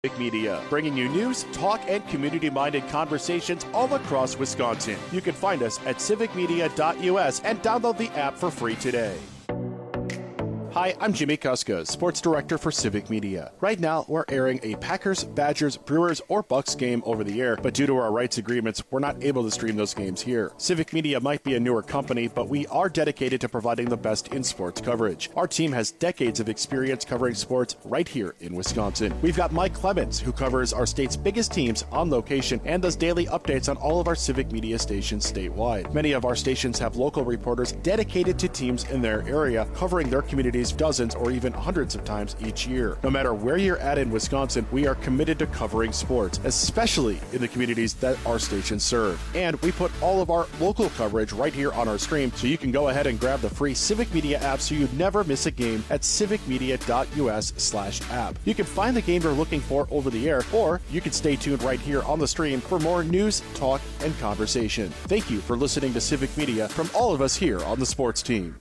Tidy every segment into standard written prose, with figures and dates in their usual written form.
Civic Media, bringing you news, talk, and community-minded conversations all across Wisconsin. You can find us at civicmedia.us and download the app for free today. Hi, I'm Jimmy Kuska, Sports Director for Civic Media. Right now, we're airing a Packers, Badgers, Brewers, or Bucks game over the air, but due to our rights agreements, we're not able to stream those games here. Civic Media might be a newer company, but we are dedicated to providing the best in sports coverage. Our team has decades of experience covering sports right here in Wisconsin. We've got Mike Clemens, who covers our state's biggest teams on location and does daily updates on all of our Civic Media stations statewide. Many of our stations have local reporters dedicated to teams in their area, covering their communities dozens or even hundreds of times each year. No matter where you're at in Wisconsin, we are committed to covering sports, especially in the communities that our stations serve. And we put all of our local coverage right here on our stream, so you can go ahead and grab the free Civic Media app so you never miss a game at civicmedia.us/app. You can find the game you're looking for over the air, or you can stay tuned right here on the stream for more news, talk, and conversation. Thank you for listening to Civic Media from all of us here on the sports team.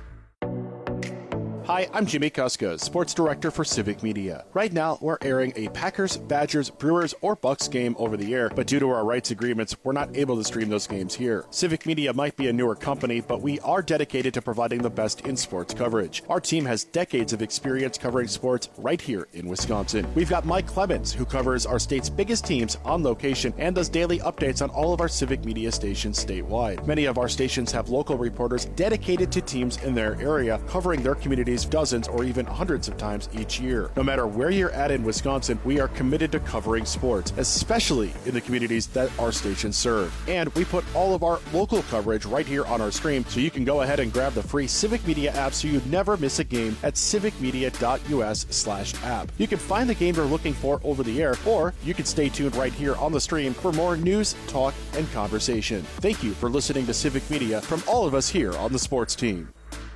Hi, I'm Jimmy Kuska, Sports Director for Civic Media. Right now, we're airing a Packers, Badgers, Brewers, or Bucks game over the air, but due to our rights agreements, we're not able to stream those games here. Civic Media might be a newer company, but we are dedicated to providing the best in sports coverage. Our team has decades of experience covering sports right here in Wisconsin. We've got Mike Clemens, who covers our state's biggest teams on location and does daily updates on all of our Civic Media stations statewide. Many of our stations have local reporters dedicated to teams in their area, covering their communities dozens or even hundreds of times each year. No matter where you're at in Wisconsin, we are committed to covering sports, especially in the communities that our stations serve. And we put all of our local coverage right here on our stream, so you can go ahead and grab the free Civic Media app so you never miss a game at civicmedia.us/app. You can find the game you're looking for over the air, or you can stay tuned right here on the stream for more news, talk, and conversation. Thank you for listening to Civic Media from all of us here on the sports team.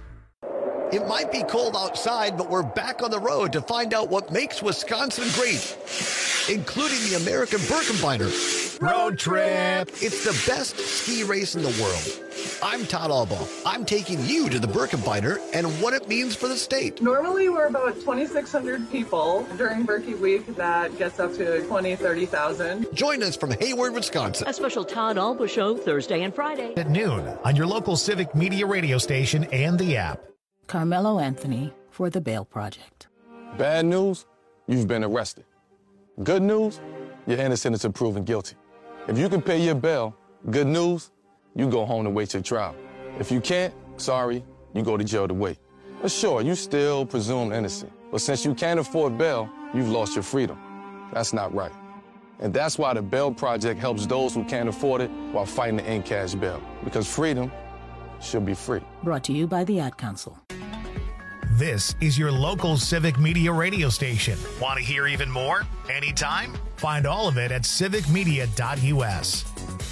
It might be cold outside, but we're back on the road to find out what makes Wisconsin great, including the American Birkebeiner Road Trip. It's the best ski race in the world. I'm Todd Albaugh. I'm taking you to the Birkebeiner and what it means for the state. Normally, we're about 2,600 people. During Birkie Week, that gets up to 20,000, 30,000. Join us from Hayward, Wisconsin. A special Todd Albaugh show Thursday and Friday at noon on your local Civic Media radio station and the app. Carmelo Anthony for the Bail Project. Bad news, you've been arrested. Good news, you're innocent until proven guilty. If you can pay your bail, good news, you go home to wait your trial. If you can't, sorry, you go to jail to wait. But sure, you still presumed innocent. But since you can't afford bail, you've lost your freedom. That's not right. And that's why the Bail Project helps those who can't afford it while fighting to end cash bail. Because freedom should be free. Brought to you by the Ad Council. This is your local Civic Media radio station. Want to hear even more? Anytime? Find all of it at civicmedia.us.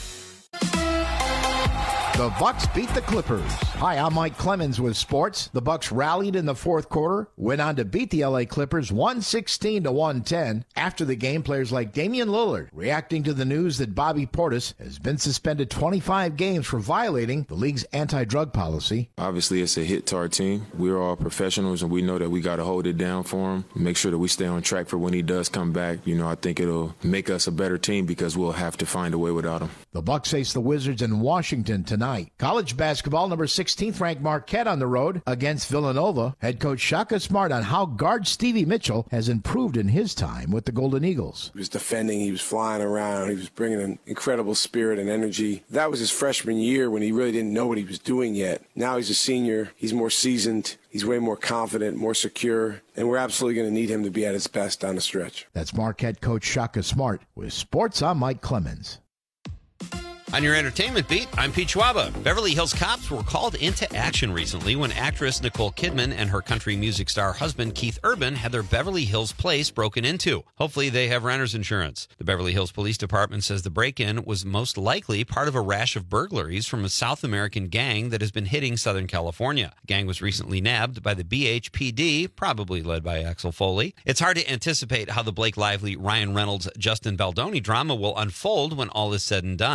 The Bucks beat the Clippers. Hi, I'm Mike Clemens with sports. The Bucks rallied in the fourth quarter, went on to beat the LA Clippers 116-110. After the game, players like Damian Lillard reacting to the news that Bobby Portis has been suspended 25 games for violating the league's anti-drug policy. Obviously, it's a hit to our team. We're all professionals, and we know that we got to hold it down for him, make sure that we stay on track for when he does come back. I think it'll make us a better team because we'll have to find a way without him. The Bucks face the Wizards in Washington tonight. College basketball, number 16th ranked Marquette on the road against Villanova. Head coach Shaka Smart on how guard Stevie Mitchell has improved in his time with the Golden Eagles. He was defending, he was flying around, he was bringing an incredible spirit and energy. That was his freshman year when he really didn't know what he was doing yet. Now he's a senior, he's more seasoned, he's way more confident, more secure, and we're absolutely going to need him to be at his best down the stretch. That's Marquette coach Shaka Smart. With sports, I'm Mike Clemens. On your entertainment beat, I'm Pete Schwaba. Beverly Hills cops were called into action recently when actress Nicole Kidman and her country music star husband Keith Urban had their Beverly Hills place broken into. Hopefully they have renter's insurance. The Beverly Hills Police Department says the break-in was most likely part of a rash of burglaries from a South American gang that has been hitting Southern California. The gang was recently nabbed by the BHPD, probably led by Axel Foley. It's hard to anticipate how the Blake Lively, Ryan Reynolds, Justin Baldoni drama will unfold when all is said and done. They are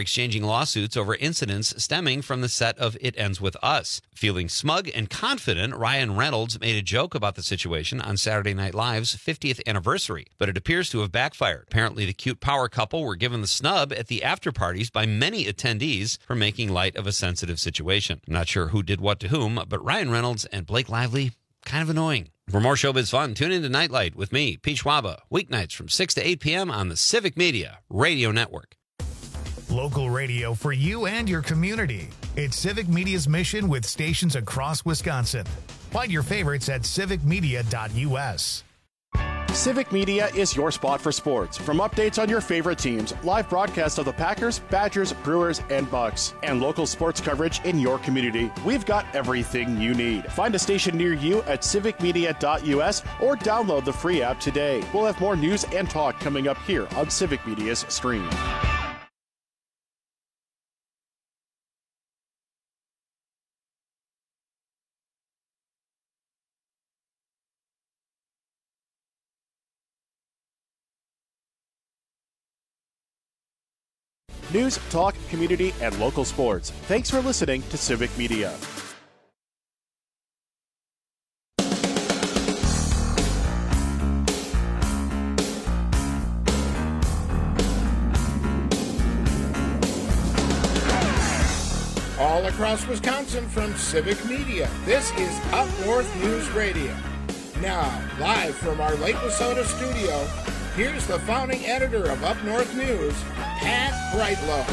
exchanging lawsuits over incidents stemming from the set of It Ends With Us. Feeling smug and confident, Ryan Reynolds made a joke about the situation on Saturday Night Live's 50th anniversary, but it appears to have backfired. Apparently, the cute power couple were given the snub at the after parties by many attendees for making light of a sensitive situation. I'm not sure who did what to whom, but Ryan Reynolds and Blake Lively, kind of annoying. For more showbiz fun, tune into Nightlight with me, Pete Schwaba, weeknights from 6 to 8 p.m. on the Civic Media Radio Network. Local radio for you and your community. It's Civic Media's mission with stations across Wisconsin. Find your favorites at civicmedia.us. Civic Media is your spot for sports. From updates on your favorite teams, live broadcasts of the Packers, Badgers, Brewers, and Bucks, and local sports coverage in your community, we've got everything you need. Find a station near you at civicmedia.us or download the free app today. We'll have more news and talk coming up here on Civic Media's stream. News, talk, community, and local sports. Thanks for listening to Civic Media. All across Wisconsin from Civic Media, this is Up North News Radio. Now, live from our Lake Wissota studio, here's the founding editor of Up North News, Pat Brightlow.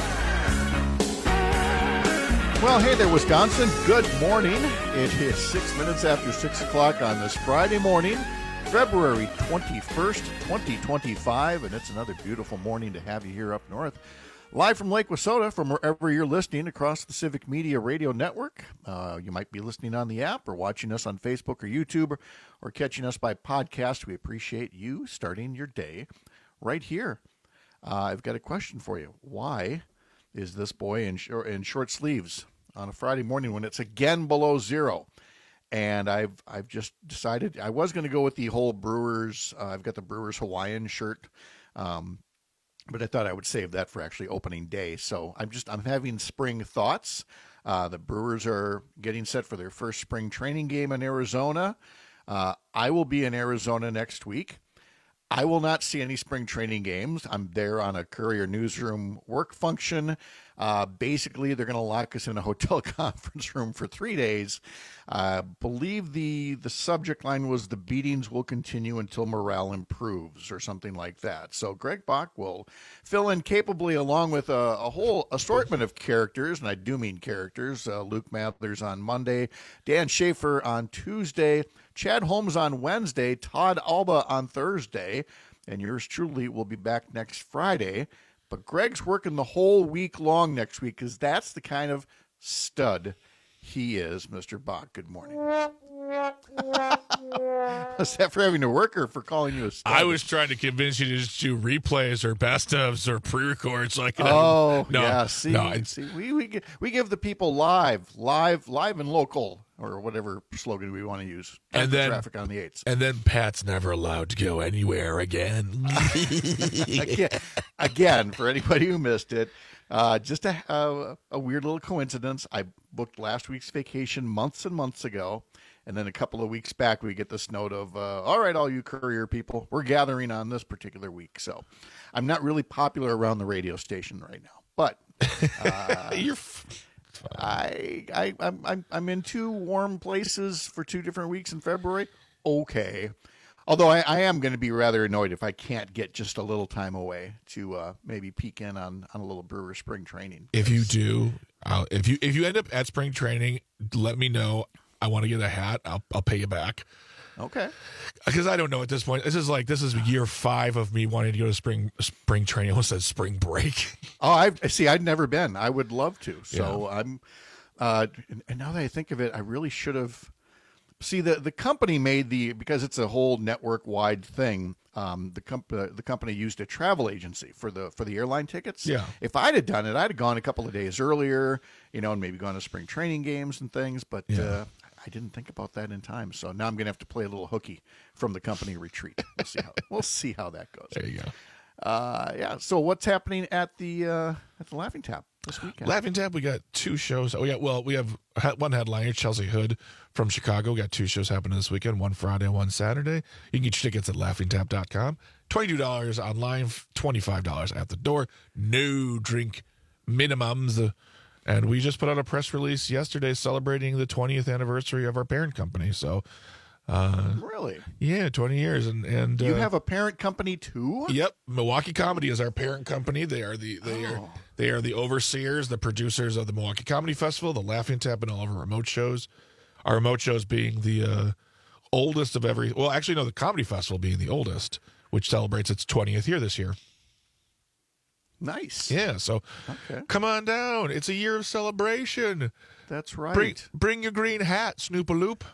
Well, hey there, Wisconsin. Good morning. It is 6 minutes after 6 o'clock on this Friday morning, February 21st, 2025, and it's another beautiful morning to have you here up north. Live from Lake Wissota, from wherever you're listening across the Civic Media Radio Network. You might be listening on the app or watching us on Facebook or YouTube or catching us by podcast. We appreciate you starting your day right here. I've got a question for you. Why is this boy in short sleeves on a Friday morning when it's again below zero? And I've just decided I was going to go with the whole Brewers. I've got the Brewers Hawaiian shirt. But I thought I would save that for actually opening day. So I'm having spring thoughts. The Brewers are getting set for their first spring training game in Arizona. I will be in Arizona next week. I will not see any spring training games. I'm there on a Courier newsroom work function. Basically, they're going to lock us in a hotel conference room for 3 days. I believe the subject line was the beatings will continue until morale improves or something like that. So Greg Bach will fill in capably along with a whole assortment of characters, and I do mean characters. Luke Mathers on Monday, Dan Schaefer on Tuesday, Chad Holmes on Wednesday, Todd Alba on Thursday, and yours truly will be back next Friday. But Greg's working the whole week long next week because that's the kind of stud he is, Mr. Bach. Good morning. Was that for having to work or for calling you a stud? I was trying to convince you to just do replays or best ofs or pre-records. Like, yeah. See, we give the people live and local, or whatever slogan we want to use. And then traffic on the 8s. And then Pat's never allowed to go anywhere again. Again, for anybody who missed it, just a weird little coincidence. I booked last week's vacation months and months ago. And then a couple of weeks back, we get this note of, all right, all you Courier people, we're gathering on this particular week. So I'm not really popular around the radio station right now. But I'm in 2 warm places for 2 different weeks in February. Okay. Although I am going to be rather annoyed if I can't get just a little time away to maybe peek in on a little Brewer spring training. If you do, if you end up at spring training, let me know. I want to get a hat. I'll pay you back. Okay. Because I don't know at this point. This is year 5 of me wanting to go to spring training. I almost said spring break. Oh, I'd never been. I would love to. So yeah. I'm. And now that I think of it, I really should have. See, the company made because it's a whole network wide thing. The company used a travel agency for the airline tickets. Yeah. If I'd have done it, I'd have gone a couple of days earlier, and maybe gone to spring training games and things. But I didn't think about that in time. So now I'm going to have to play a little hooky from the company retreat. We'll see how that goes. There you go. Yeah. So what's happening at the Laughing Tap this weekend? Laughing Tap, we got 2 shows. We have one headliner, Chelsea Hood from Chicago. We got 2 shows happening this weekend, one Friday and one Saturday. You can get your tickets at laughingtap.com. $22 online, $25 at the door. No drink minimums. And we just put out a press release yesterday celebrating the 20th anniversary of our parent company. So, really? Yeah, 20 years. And you have a parent company too? Yep, Milwaukee Comedy is our parent company. They are the overseers, the producers of the Milwaukee Comedy Festival, the Laughing Tap, and all of our remote shows. Our remote shows being the oldest of every. Well, actually, no, the Comedy Festival being the oldest, which celebrates its 20th year this year. Nice. Yeah, so come on down. It's a year of celebration. That's right. Bring your green hat, Snoop-a-Loop.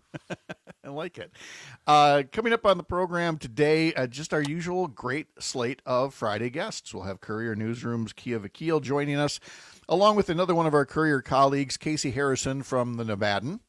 I like it. Coming up on the program today, just our usual great slate of Friday guests. We'll have Courier Newsroom's Kia Vakil joining us, along with another one of our Courier colleagues, Casey Harrison from the Nevadan.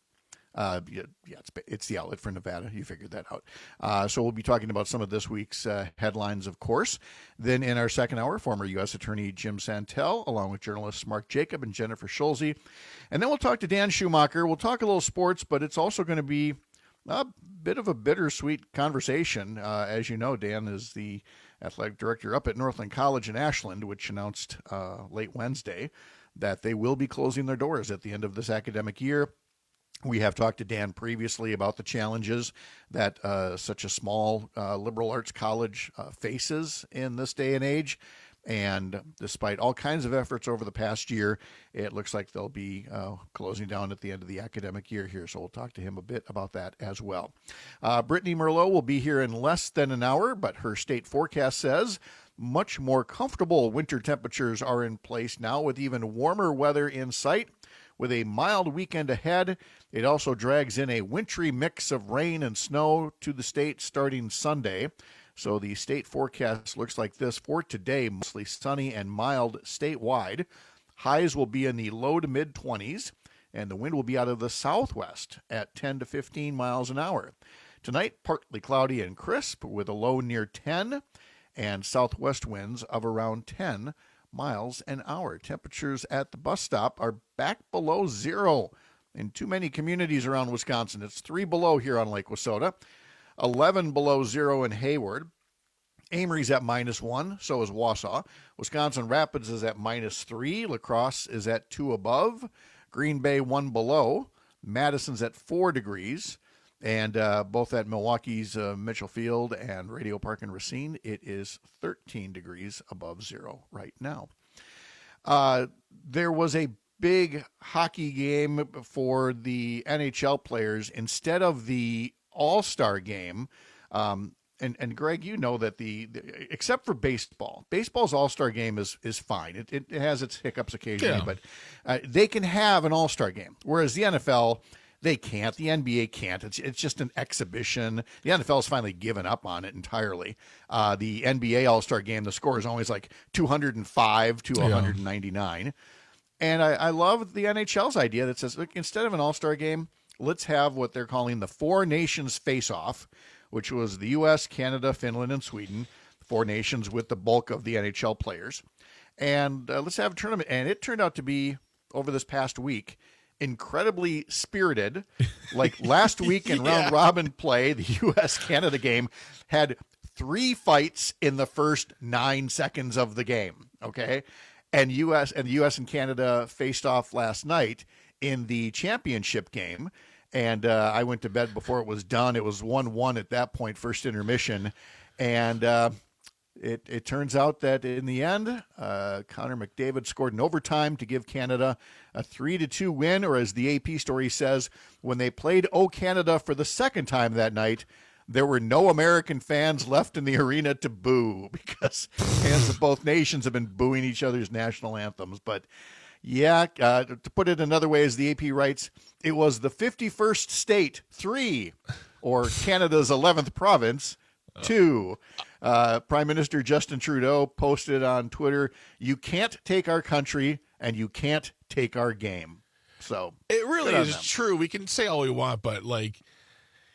It's the outlet for Nevada. You figured that out. So we'll be talking about some of this week's headlines, of course. Then in our second hour, former U.S. Attorney Jim Santel, along with journalists Mark Jacob and Jennifer Schulze. And then we'll talk to Dan Schumacher. We'll talk a little sports, but it's also going to be a bit of a bittersweet conversation. As you know, Dan is the athletic director up at Northland College in Ashland, which announced late Wednesday that they will be closing their doors at the end of this academic year. We have talked to Dan previously about the challenges that such a small liberal arts college faces in this day and age. And despite all kinds of efforts over the past year, it looks like they'll be closing down at the end of the academic year here. So we'll talk to him a bit about that as well. Brittany Merlot will be here in less than an hour, but her state forecast says much more comfortable winter temperatures are in place now, with even warmer weather in sight. With a mild weekend ahead, it also drags in a wintry mix of rain and snow to the state starting Sunday. So the state forecast looks like this for today: mostly sunny and mild statewide. Highs will be in the low to mid-20s, and the wind will be out of the southwest at 10 to 15 miles an hour. Tonight, partly cloudy and crisp with a low near 10, and southwest winds of around 10 miles an hour. Temperatures at the bus stop are back below zero in too many communities around Wisconsin. It's 3 below here on Lake Wissota, 11 below zero in Hayward. Amory's at -1, so is Wausau. Wisconsin Rapids is at -3. La Crosse is at 2 above. Green Bay 1 below. Madison's at 4 degrees. And both at Milwaukee's Mitchell Field and Radio Park in Racine, it is 13 degrees above zero right now. There was a big hockey game for the NHL players instead of the All-Star game. And Greg, you know that the except for baseball's All-Star game is fine. It has its hiccups occasionally, but they can have an All-Star game, whereas the NFL, they can't. The NBA can't. It's just an exhibition. The NFL's finally given up on it entirely. The NBA All-Star game, the score is always like 205 to 199. And I love the NHL's idea that says, look, instead of an All-Star game, let's have what they're calling the Four Nations Face-Off, which was the U.S., Canada, Finland, and Sweden, 4 nations with the bulk of the NHL players. And let's have a tournament. And it turned out to be, over this past week, incredibly spirited. Like last week in round robin play, the U.S.-Canada game had 3 fights in the first 9 seconds of the game. Okay. And the U.S. and Canada faced off last night in the championship game. And I went to bed before it was done. It was 1-1 at that point, first intermission. And it turns out that in the end, Connor McDavid scored in overtime to give Canada a 3-2 win, or as the AP story says, when they played O Canada for the second time that night, there were no American fans left in the arena to boo, because fans of both nations have been booing each other's national anthems. But yeah, to put it another way, as the AP writes, it was the 51st state, 3, or Canada's 11th province, 2. Prime Minister Justin Trudeau posted on Twitter, "You can't take our country and you can't take our game." So it really is true. We can say all we want, but like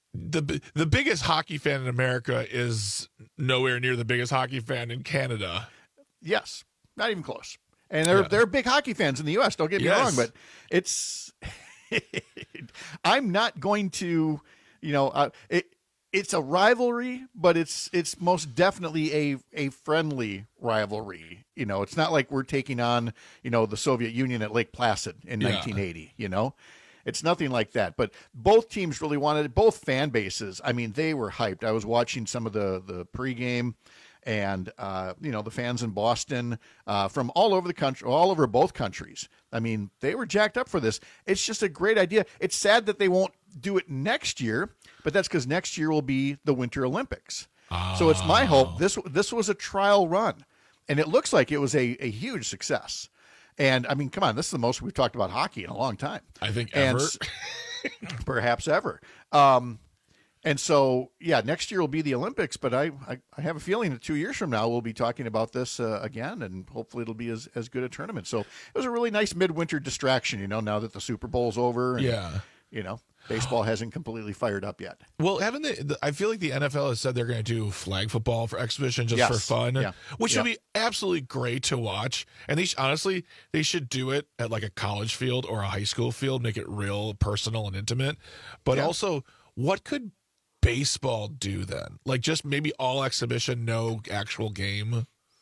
the biggest hockey fan in America is nowhere near the biggest hockey fan in Canada. Yes, not even close. And they're big hockey fans in the U.S. Don't get me wrong, but it's I'm not going to, it's a rivalry, but it's most definitely a friendly rivalry. It's not like we're taking on the Soviet Union at Lake Placid in 1980. It's nothing like that. But both teams really wanted it. Both fan bases. I mean, they were hyped. I was watching some of the pregame. And, the fans in Boston from all over the country, all over both countries. I mean, they were jacked up for this. It's just a great idea. It's sad that they won't do it next year, but that's because next year will be the Winter Olympics. So it's my hope. This was a trial run, and it looks like it was a huge success. And, I mean, come on, this is the most we've talked about hockey in a long time. I think ever. Perhaps ever. And so, next year will be the Olympics, but I have a feeling that 2 years from now we'll be talking about this again, and hopefully it'll be as good a tournament. So it was a really nice midwinter distraction, now that the Super Bowl's over. And, baseball hasn't completely fired up yet. Well, I feel like the NFL has said they're going to do flag football for exhibition just for fun, which would be absolutely great to watch. And they should do it at like a college field or a high school field, make it real personal and intimate. But also, what could baseball do then? Like just maybe all exhibition, no actual game.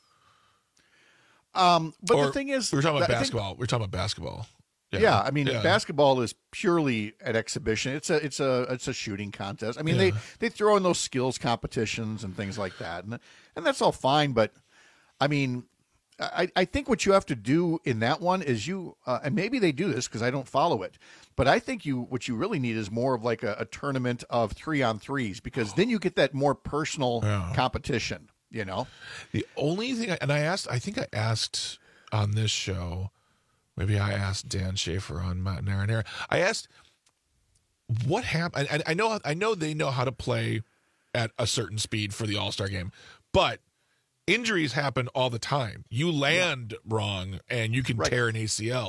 But the thing is, we're talking about basketball. Yeah, I mean, basketball is purely an exhibition. It's a shooting contest. I mean, they throw in those skills competitions and things like that, and that's all fine. But I mean, I think what you have to do in that one is and maybe they do this because I don't follow it, but I think what you really need is more of like a tournament of 3-on-3s, because then you get that more personal competition, The only thing, I think I asked on this show, maybe I asked Dan Schaefer on Marinara, I asked what happened. I know they know how to play at a certain speed for the All-Star game, but injuries happen all the time. You land wrong and you can tear an ACL.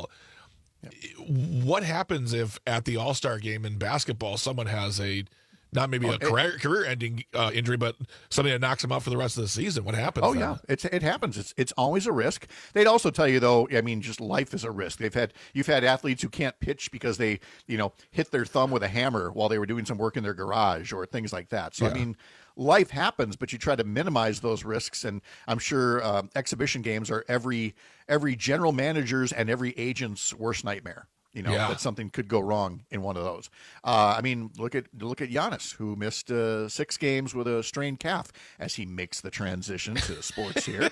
What happens if at the All-Star game in basketball someone has not maybe a career-ending injury, but something that knocks them out for the rest of the season? What happens? Oh, then? yeah, it happens. It's always a risk. They'd also tell you, though, I mean, just life is a risk. You've had athletes who can't pitch because they, hit their thumb with a hammer while they were doing some work in their garage or things like that. So, I mean, life happens, but you try to minimize those risks. And I'm sure exhibition games are every general manager's and every agent's worst nightmare. That something could go wrong in one of those. I mean, look at Giannis, who missed 6 games with a strained calf as he makes the transition to sports here.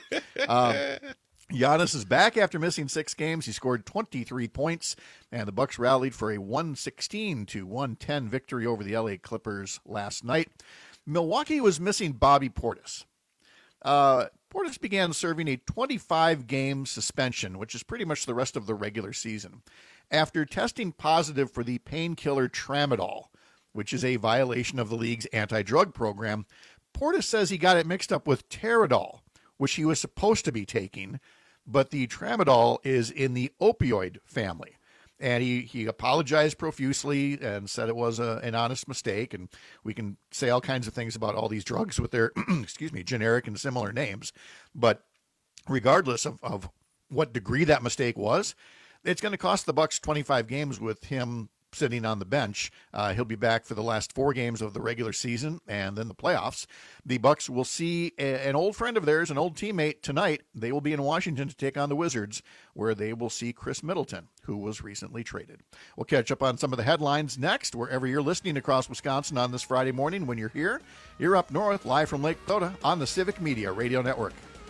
Giannis is back after missing 6 games. He scored 23 points, and the Bucks rallied for a 116-110 victory over the LA Clippers last night. Milwaukee was missing Bobby Portis. Portis began serving a 25-game suspension, which is pretty much the rest of the regular season, after testing positive for the painkiller Tramadol, which is a violation of the league's anti-drug program. Portis says he got it mixed up with Teradol, which he was supposed to be taking, but the Tramadol is in the opioid family. And he apologized profusely and said it was an honest mistake. And we can say all kinds of things about all these drugs with their, generic and similar names. But regardless of what degree that mistake was, it's going to cost the Bucks 25 games with him sitting on the bench. He'll be back for the last 4 games of the regular season and then the playoffs. The Bucks will see an old friend of theirs, an old teammate, tonight. They will be in Washington to take on the Wizards, where they will see Chris Middleton, who was recently traded. We'll catch up on some of the headlines next, wherever you're listening across Wisconsin on this Friday morning. When you're here, you're up north, live from Lake Dakota on the Civic Media Radio Network.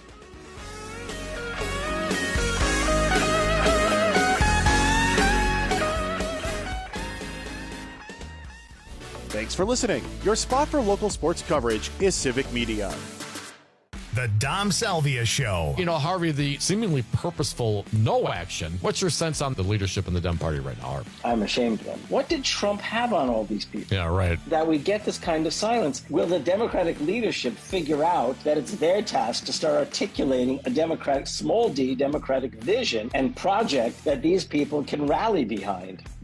Thanks for listening. Your spot for local sports coverage is Civic Media. The Dom Salvia Show. Harvey, the seemingly purposeful no action. What's your sense on the leadership in the Dem Party right now, Harvey? I'm ashamed of them. What did Trump have on all these people? Yeah, right. That we get this kind of silence. Will the Democratic leadership figure out that it's their task to start articulating a Democratic, small d, Democratic vision and project that these people can rally behind?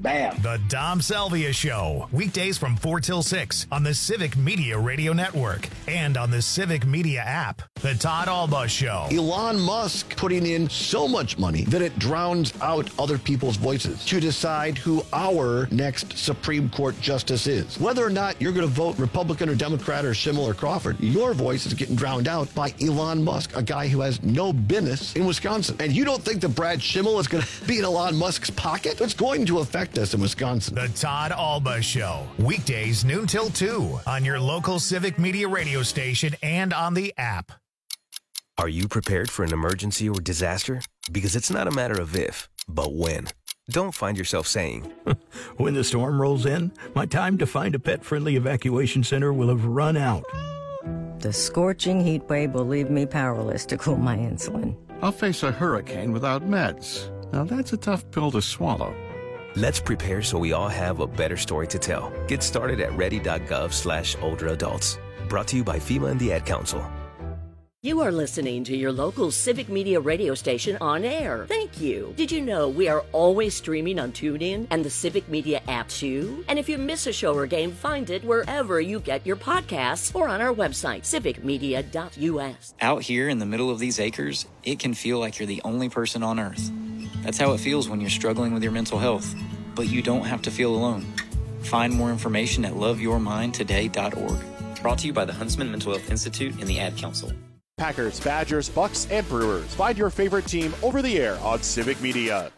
Bam. The Dom Salvia Show, weekdays from 4 till 6 on the Civic Media Radio Network and on the Civic Media app. The Todd Alba Show. Elon Musk putting in so much money that it drowns out other people's voices to decide who our next Supreme Court justice is. Whether or not you're going to vote Republican or Democrat or Schimmel or Crawford, your voice is getting drowned out by Elon Musk, a guy who has no business in Wisconsin. And you don't think that Brad Schimmel is going to be in Elon Musk's pocket? It's going to affect us in Wisconsin. The Todd Alba Show, weekdays noon till 2 on your local Civic Media radio station and on the app. Are you prepared for an emergency or disaster? Because it's not a matter of if, but when. Don't find yourself saying, when the storm rolls in, my time to find a pet-friendly evacuation center will have run out. The scorching heat wave will leave me powerless to cool my insulin. I'll face a hurricane without meds. Now that's a tough pill to swallow. Let's prepare so we all have a better story to tell. Get started at ready.gov/older adults. Brought to you by FEMA and the Ad Council. You are listening to your local Civic Media radio station on air. Thank you. Did you know we are always streaming on TuneIn and the Civic Media app too? And if you miss a show or game, find it wherever you get your podcasts or on our website, civicmedia.us. Out here in the middle of these acres, it can feel like you're the only person on Earth. That's how it feels when you're struggling with your mental health. But you don't have to feel alone. Find more information at loveyourmindtoday.org. Brought to you by the Huntsman Mental Health Institute and the Ad Council. Packers, Badgers, Bucks, and Brewers. Find your favorite team over the air on Civic Media.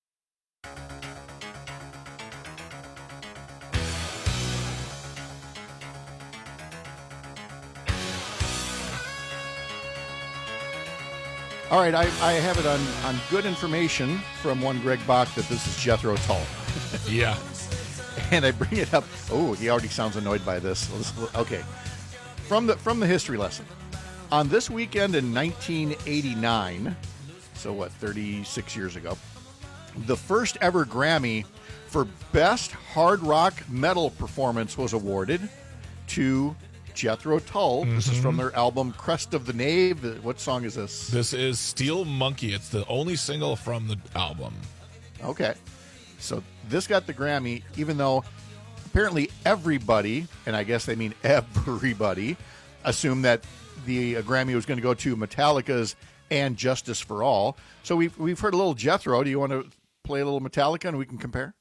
All right, I have it on good information from one Greg Bach that this is Jethro Tull. Yeah. And I bring it up. Oh, he already sounds annoyed by this. Okay. From the history lesson. On this weekend in 1989, so what, 36 years ago, the first ever Grammy for Best Hard Rock Metal Performance was awarded to Jethro Tull. Mm-hmm. This is from their album Crest of the Knave. What song is this? This is Steel Monkey. It's the only single from the album. Okay. So this got the Grammy, even though apparently everybody, and I guess they mean everybody, assumed that the Grammy was going to go to Metallica's And Justice for All. So we've heard a little Jethro. Do you want to play a little Metallica and we can compare?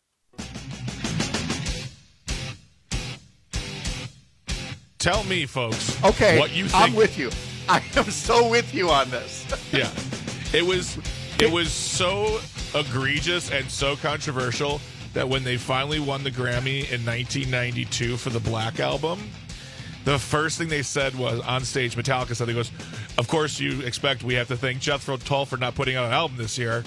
Tell me, folks, okay, what you think. I'm with you. I am so with you on this. Yeah. It was so egregious and so controversial that when they finally won the Grammy in 1992 for the Black Album, the first thing they said was on stage, Metallica said, he goes, of course you expect we have to thank Jethro Tull for not putting out an album this year.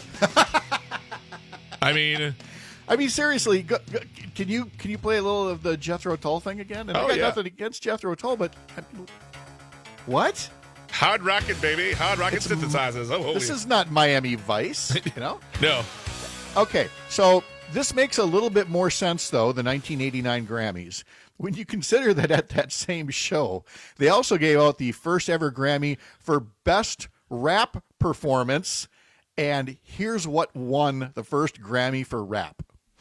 I mean, seriously, can you play a little of the Jethro Tull thing again? And I got nothing against Jethro Tull, but what? Hard rockin', baby. Hard rockin' synthesizers. Oh, this is not Miami Vice, you know? No. Okay, so this makes a little bit more sense, though, the 1989 Grammys. When you consider that at that same show, they also gave out the first ever Grammy for Best Rap Performance, and here's what won the first Grammy for rap.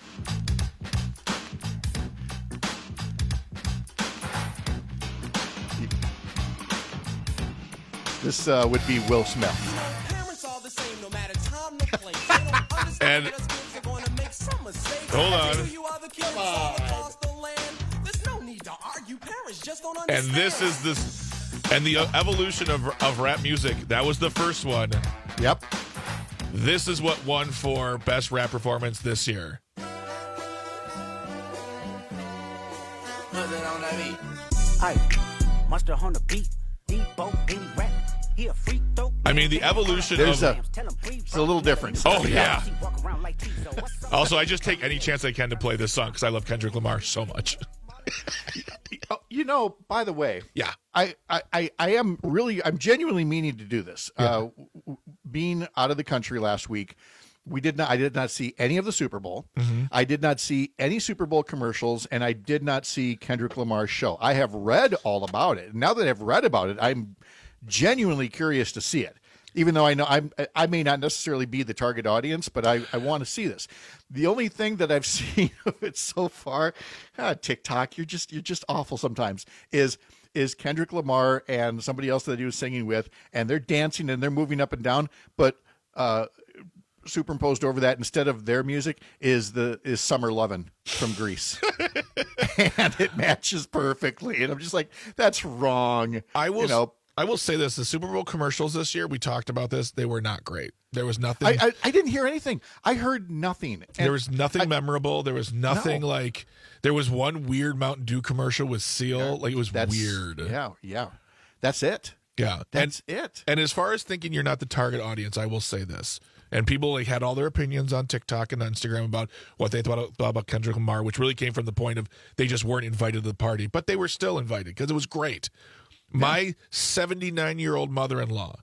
This would be Will Smith. And hold on. And this is and the evolution of rap music. That was the first one. Yep. This is what won for Best Rap Performance this year. I mean, the evolution it's a little different. Oh, yeah. Also, I just take any chance I can to play this song because I love Kendrick Lamar so much. You know, by the way, yeah, I'm genuinely meaning to do this. Yeah. Being out of the country last week, I did not see any of the Super Bowl. Mm-hmm. I did not see any Super Bowl commercials, and I did not see Kendrick Lamar's show. I have read all about it. Now that I've read about it, I'm genuinely curious to see it. even though I know I may not necessarily be the target audience, but I want to see this. The only thing that I've seen of it so far, TikTok, you're just awful sometimes, is Kendrick Lamar and somebody else that he was singing with, and they're dancing and they're moving up and down, but superimposed over that instead of their music is Summer Lovin' from Grease. And it matches perfectly. And I'm just like, that's wrong. I will say this, the Super Bowl commercials this year, we talked about this, they were not great. There was nothing. I didn't hear anything. I heard nothing. There was nothing memorable. There was nothing like, there was one weird Mountain Dew commercial with Seal. Yeah, like it was weird. Yeah. That's it. Yeah. That's it. And as far as thinking you're not the target audience, I will say this. And people had all their opinions on TikTok and Instagram about what they thought about Kendrick Lamar, which really came from the point of they just weren't invited to the party, but they were still invited because it was great. Yeah. My 79-year-old mother-in-law,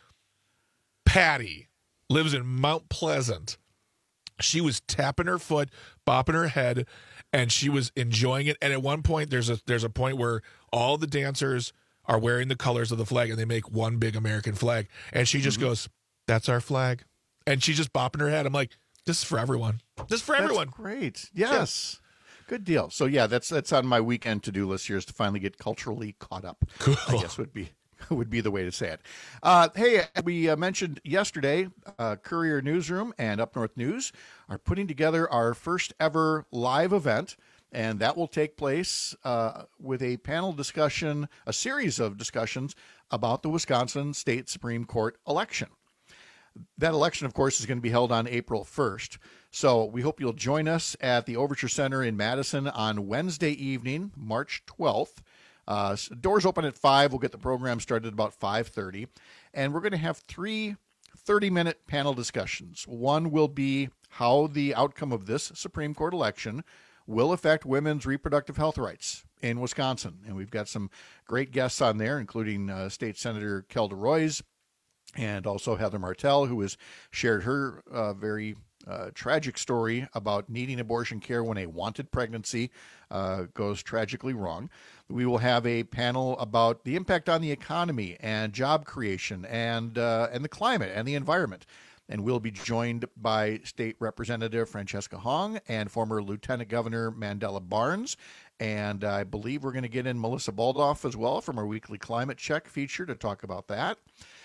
Patty, lives in Mount Pleasant. She was tapping her foot, bopping her head, and she was enjoying it. And at one point, there's a point where all the dancers are wearing the colors of the flag, and they make one big American flag. And she just goes, "That's our flag." And she's just bopping her head. I'm like, this is for everyone. This is for everyone. Great. Yes. Good deal. So, yeah, that's on my weekend to-do list here is to finally get culturally caught up. Cool. I guess would be the way to say it. Hey, we mentioned yesterday, Courier Newsroom and Up North News are putting together our first ever live event, and that will take place with a panel discussion, a series of discussions about the Wisconsin State Supreme Court election. That election, of course, is going to be held on April 1st. So we hope you'll join us at the Overture Center in Madison on Wednesday evening, March 12th. Doors open at 5. We'll get the program started at about 5:30. And we're going to have 3 30-minute panel discussions. One will be how the outcome of this Supreme Court election will affect women's reproductive health rights in Wisconsin. And we've got some great guests on there, including State Senator Kelda Roys, and also Heather Martell, who has shared her very tragic story about needing abortion care when a wanted pregnancy goes tragically wrong. We will have a panel about the impact on the economy and job creation and the climate and the environment. And we'll be joined by State Representative Francesca Hong and former Lieutenant Governor Mandela Barnes. And I believe we're going to get in Melissa Baldoff as well from our weekly Climate Check feature to talk about that.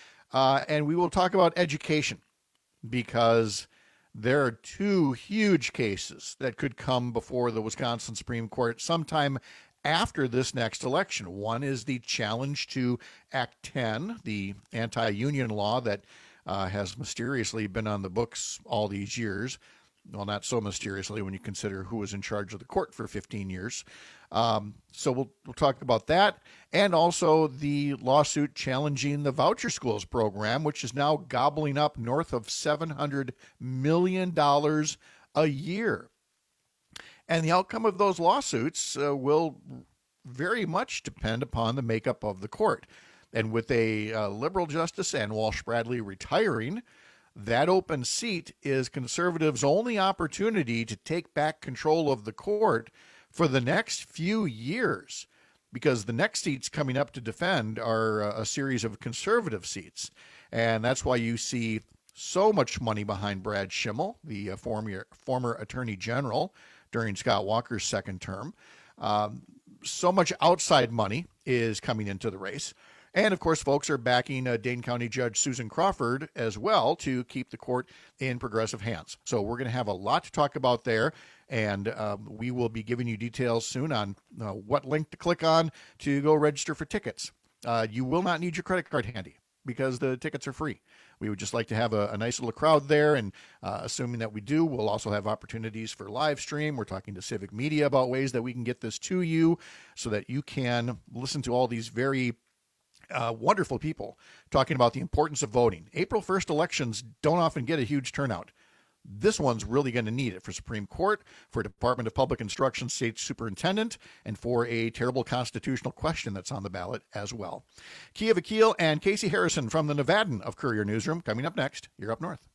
And we will talk about education because there are 2 huge cases that could come before the Wisconsin Supreme Court sometime after this next election. One is the challenge to Act 10, the anti-union law that has mysteriously been on the books all these years. Well, not so mysteriously when you consider who was in charge of the court for 15 years. So we'll talk about that, and also the lawsuit challenging the voucher schools program, which is now gobbling up north of $700 million a year. And the outcome of those lawsuits will very much depend upon the makeup of the court. And with a liberal justice Ann Walsh Bradley retiring, that open seat is conservatives' only opportunity to take back control of the court for the next few years, because the next seats coming up to defend are a series of conservative seats. And that's why you see so much money behind Brad Schimmel, the former Attorney General during Scott Walker's second term. So much outside money is coming into the race. And, of course, folks are backing Dane County Judge Susan Crawford as well to keep the court in progressive hands. So we're going to have a lot to talk about there, and we will be giving you details soon on what link to click on to go register for tickets. You will not need your credit card handy because the tickets are free. We would just like to have a nice little crowd there, and assuming that we do, we'll also have opportunities for live stream. We're talking to Civic Media about ways that we can get this to you so that you can listen to all these very wonderful people talking about the importance of voting. April 1st elections don't often get a huge turnout. This one's really going to need it for Supreme Court, for Department of Public Instruction State Superintendent, and for a terrible constitutional question that's on the ballot as well. Kia Vakil and Casey Harrison from the Nevadan of Courier Newsroom coming up next. You're Up North.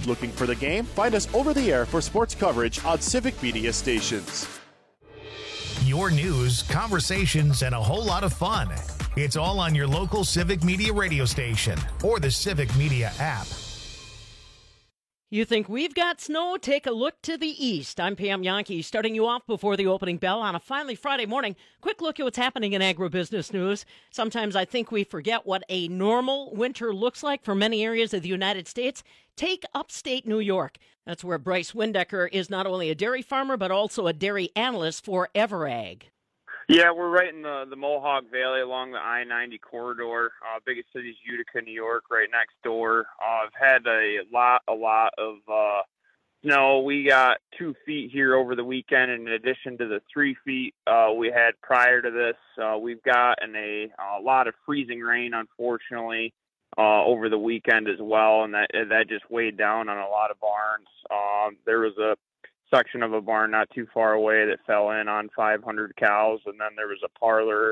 looking for the game? Find us over the air for sports coverage on Civic Media stations. Your news, conversations, and a whole lot of fun. It's all on your local Civic Media radio station or the Civic Media app. You think we've got snow? Take a look to the east. I'm Pam Yankee, starting you off before the opening bell on a finally Friday morning. Quick look at what's happening in agribusiness news. Sometimes I think we forget what a normal winter looks like for many areas of the United States. Take upstate New York. That's where Bryce Windecker is not only a dairy farmer, but also a dairy analyst for Everag. Yeah, we're right in the Mohawk Valley along the I-90 corridor. Biggest city is Utica, New York, right next door. I've had a lot of snow. We got 2 feet here over the weekend in addition to the 3 feet we had prior to this. We've gotten a lot of freezing rain, unfortunately, over the weekend as well, and that just weighed down on a lot of barns. There was a section of a barn not too far away that fell in on 500 cows, and then there was a parlor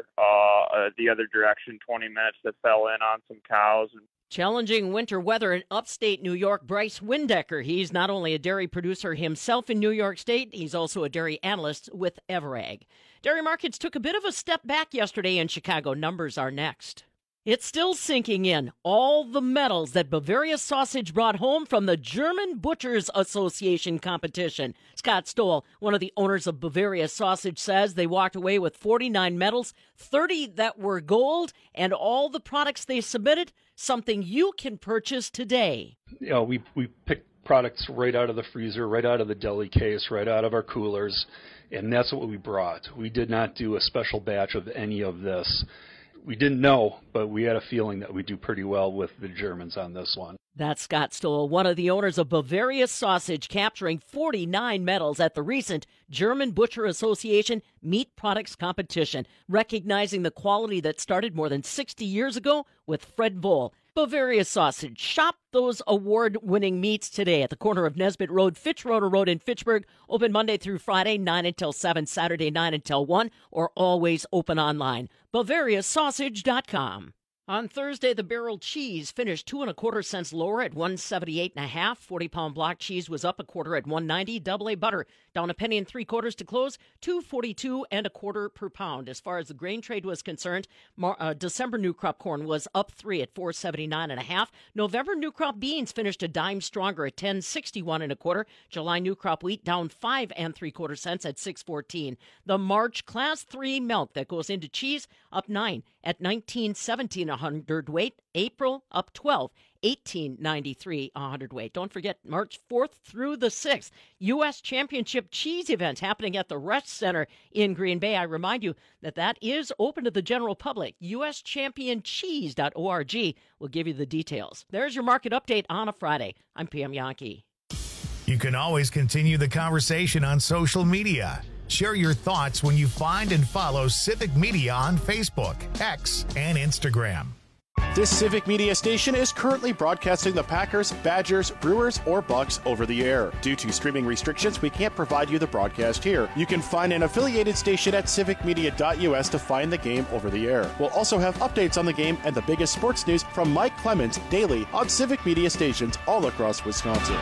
the other direction, 20 minutes, that fell in on some cows. Challenging winter weather in upstate New York, Bryce Windecker. He's not only a dairy producer himself in New York State, he's also a dairy analyst with Everag. Dairy markets took a bit of a step back yesterday in Chicago. Numbers are next. It's still sinking in. All the medals that Bavaria Sausage brought home from the German Butchers Association competition. Scott Stoll, one of the owners of Bavaria Sausage, says they walked away with 49 medals, 30 that were gold, and all the products they submitted, something you can purchase today. You know, we picked products right out of the freezer, right out of the deli case, right out of our coolers, and that's what we brought. We did not do a special batch of any of this. We didn't know, but we had a feeling that we'd do pretty well with the Germans on this one. That's Scott Stoll, one of the owners of Bavaria Sausage, capturing 49 medals at the recent German Butcher Association Meat Products Competition, recognizing the quality that started more than 60 years ago with Fred Voll. Bavaria Sausage. Shop those award-winning meats today at the corner of Nesbitt Road, Fitzroder Road in Fitchburg. Open Monday through Friday, 9 until 7, Saturday 9 until 1, or always open online. BavariaSausage.com. On Thursday, the barrel cheese finished 2 1/4 cents lower at 178.5. 40-pound block cheese was up 1/4 at 190. Double A butter down 1 3/4 to close, 2.42 1/4 per pound. As far as the grain trade was concerned, December new crop corn was up 3 at 479.5. November new crop beans finished a dime stronger at 10.61 1/4. July new crop wheat down 5 3/4 cents at 6.14. The March Class 3 milk that goes into cheese up 9 at 19.17 a hundredweight. April up 12, 18.93 a hundredweight. Don't forget March 4th through the 6th, U.S. Championship Cheese event happening at the Resch Center in Green Bay. I remind you that is open to the general public. USChampionCheese.org will give you the details. There's your market update on a Friday. I'm Pam Yankee. You can always continue the conversation on social media. Share your thoughts when you find and follow Civic Media on Facebook, X, and Instagram. This Civic Media station is currently broadcasting the Packers, Badgers, Brewers, or Bucks over the air. Due to streaming restrictions, we can't provide you the broadcast here. You can find an affiliated station at civicmedia.us to find the game over the air. We'll also have updates on the game and the biggest sports news from Mike Clemens daily on Civic Media stations all across Wisconsin.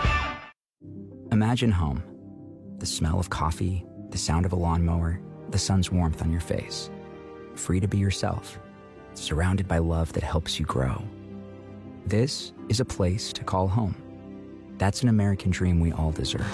Imagine home. The smell of coffee, the sound of a lawnmower, the sun's warmth on your face. Free to be yourself. Surrounded by love that helps you grow. This is a place to call home. That's an American dream we all deserve.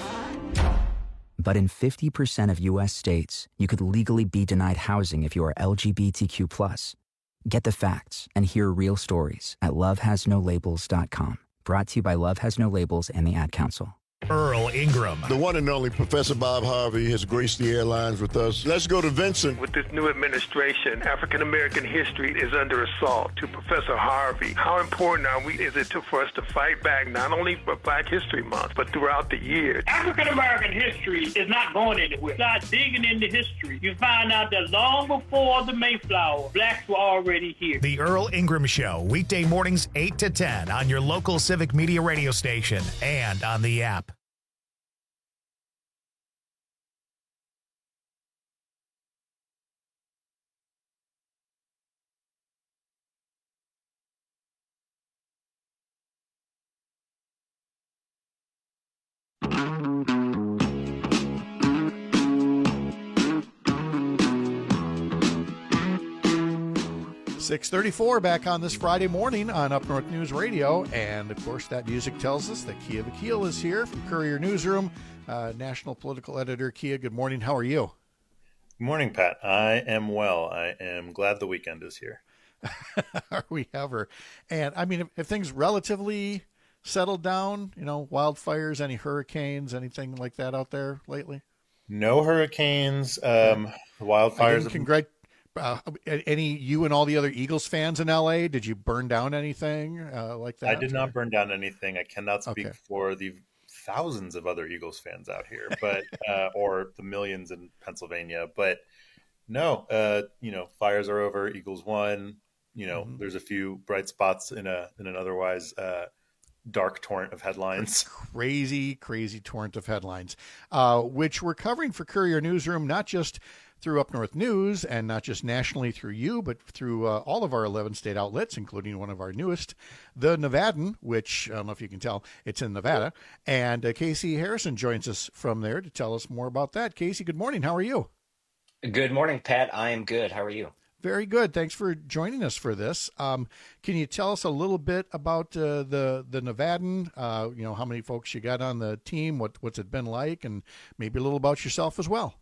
But in 50% of U.S. states, you could legally be denied housing if you are LGBTQ+. Get the facts and hear real stories at lovehasnolabels.com. Brought to you by Love Has No Labels and the Ad Council. Earl Ingram. The one and only Professor Bob Harvey has graced the airlines with us. Let's go to Vincent. With this new administration, African-American history is under assault. To Professor Harvey, how important is it for us to fight back not only for Black History Month, but throughout the year? African-American history is not going anywhere. Start digging into history. You find out that long before the Mayflower, blacks were already here. The Earl Ingram Show, weekday mornings 8 to 10 on your local Civic Media radio station and on the app. 6:34 back on this Friday morning on Up North News Radio. And, of course, that music tells us that Kia Vakil is here from Courier Newsroom, national political editor. Kia, good morning. How are you? Good morning, Pat. I am well. I am glad the weekend is here. Are we ever? And, I mean, if things relatively settled down, wildfires, any hurricanes, anything like that out there lately? No hurricanes. Wildfires. Any you and all the other Eagles fans in LA? Did you burn down anything like that? I did not burn down anything. I cannot speak for the thousands of other Eagles fans out here, but or the millions in Pennsylvania. But no, fires are over. Eagles won. There's a few bright spots in an otherwise dark torrent of headlines. Crazy torrent of headlines, which we're covering for Courier Newsroom, not just through Up North News and not just nationally through you, but through all of our 11 state outlets, including one of our newest, The Nevadan, which I don't know if you can tell, it's in Nevada. And Casey Harrison joins us from there to tell us more about that. Casey, good morning. How are you? Good morning, Pat. I am good. How are you? Very good. Thanks for joining us for this. Can you tell us a little bit about the Nevadan? How many folks you got on the team? What's it been like? And maybe a little about yourself as well.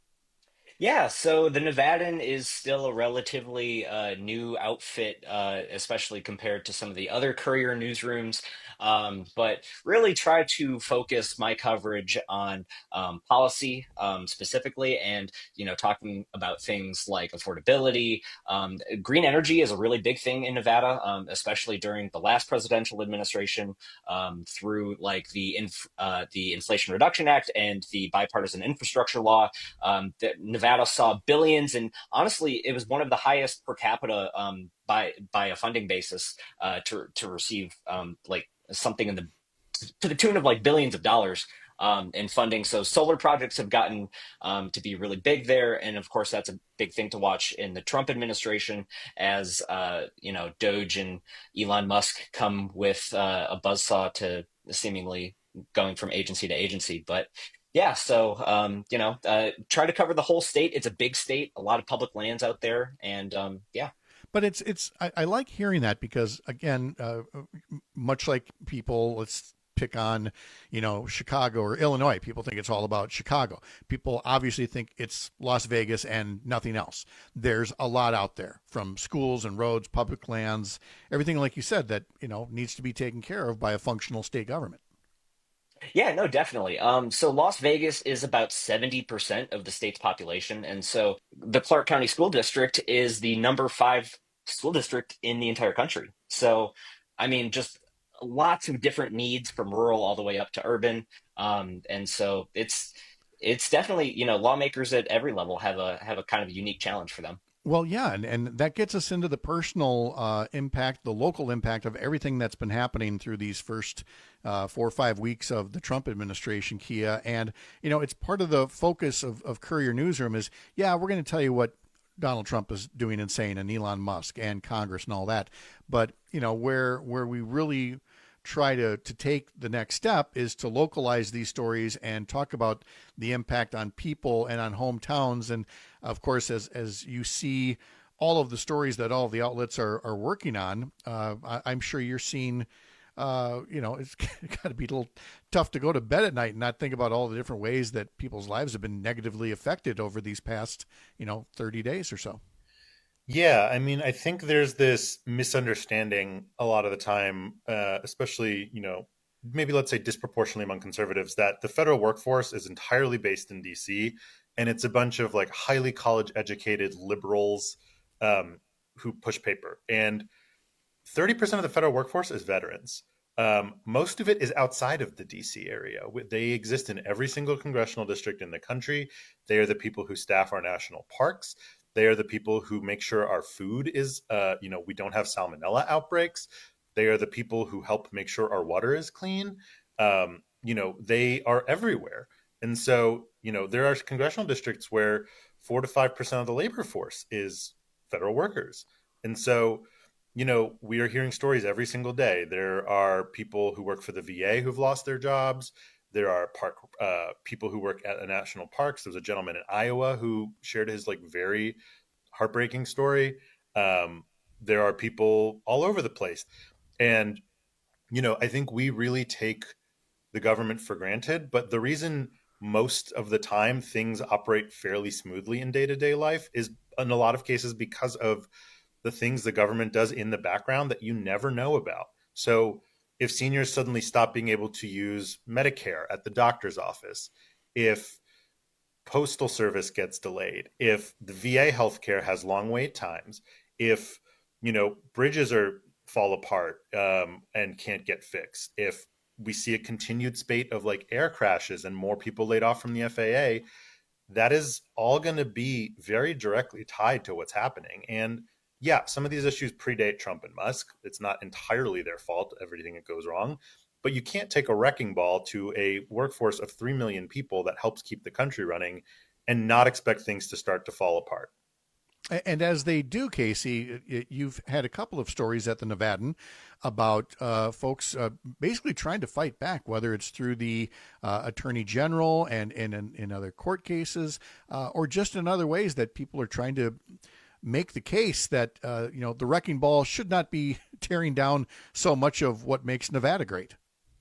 Yeah, so the Nevadan is still a relatively new outfit, especially compared to some of the other Courier newsrooms, but really try to focus my coverage on policy specifically and, talking about things like affordability. Green energy is a really big thing in Nevada, especially during the last presidential administration through like the Inflation Reduction Act and the bipartisan infrastructure law. Nevada saw billions, and honestly, it was one of the highest per capita by a funding basis to receive like something to the tune of like billions of dollars in funding. So solar projects have gotten to be really big there, and of course that's a big thing to watch in the Trump administration as Doge and Elon Musk come with a buzzsaw to seemingly going from agency to agency, but. Yeah, so, try to cover the whole state. It's a big state, a lot of public lands out there, and yeah. But I like hearing that because, again, much like people, let's pick on, Chicago or Illinois, people think it's all about Chicago. People obviously think it's Las Vegas and nothing else. There's a lot out there from schools and roads, public lands, everything like you said that, needs to be taken care of by a functional state government. Yeah, no, definitely. So Las Vegas is about 70% of the state's population. And so the Clark County School District is the number 5 school district in the entire country. So, I mean, just lots of different needs from rural all the way up to urban. And so it's definitely, lawmakers at every level have a kind of a unique challenge for them. Well, yeah, and that gets us into the personal impact, the local impact of everything that's been happening through these first 4 or 5 weeks of the Trump administration, Kia. And, it's part of the focus of Courier Newsroom is, we're going to tell you what Donald Trump is doing and saying, and Elon Musk and Congress and all that. But, where we really try to take the next step is to localize these stories and talk about the impact on people and on hometowns. And of course, as you see all of the stories that all of the outlets are working on, I'm sure you're seeing, it's got to be a little tough to go to bed at night and not think about all the different ways that people's lives have been negatively affected over these past, 30 days or so. Yeah, I mean, I think there's this misunderstanding a lot of the time, especially, maybe let's say disproportionately among conservatives, that the federal workforce is entirely based in D.C. and it's a bunch of like highly college educated liberals who push paper. And 30% of the federal workforce is veterans. Most of it is outside of the D.C. area. They exist in every single congressional district in the country. They are the people who staff our national parks. They are the people who make sure our food is, we don't have salmonella outbreaks. They are the people who help make sure our water is clean. They are everywhere. And so, there are congressional districts where 4 to 5% of the labor force is federal workers. And so, we are hearing stories every single day. There are people who work for the VA who've lost their jobs. There are people who work at national parks. There was a gentleman in Iowa who shared his very heartbreaking story. there are people all over the place. And, I think we really take the government for granted, but the reason most of the time things operate fairly smoothly in day-to-day life is in a lot of cases because of the things the government does in the background that you never know about. So if seniors suddenly stop being able to use Medicare at the doctor's office, if postal service gets delayed, if the VA healthcare has long wait times, if, bridges fall apart and can't get fixed, if we see a continued spate of like air crashes and more people laid off from the FAA, that is all going to be very directly tied to what's happening. And yeah, some of these issues predate Trump and Musk. It's not entirely their fault, everything that goes wrong, but you can't take a wrecking ball to a workforce of 3 million people that helps keep the country running and not expect things to start to fall apart. And as they do, Casey, you've had a couple of stories at the Nevadan about folks basically trying to fight back, whether it's through the attorney general and in other court cases, or just in other ways that people are trying to make the case that, the wrecking ball should not be tearing down so much of what makes Nevada great.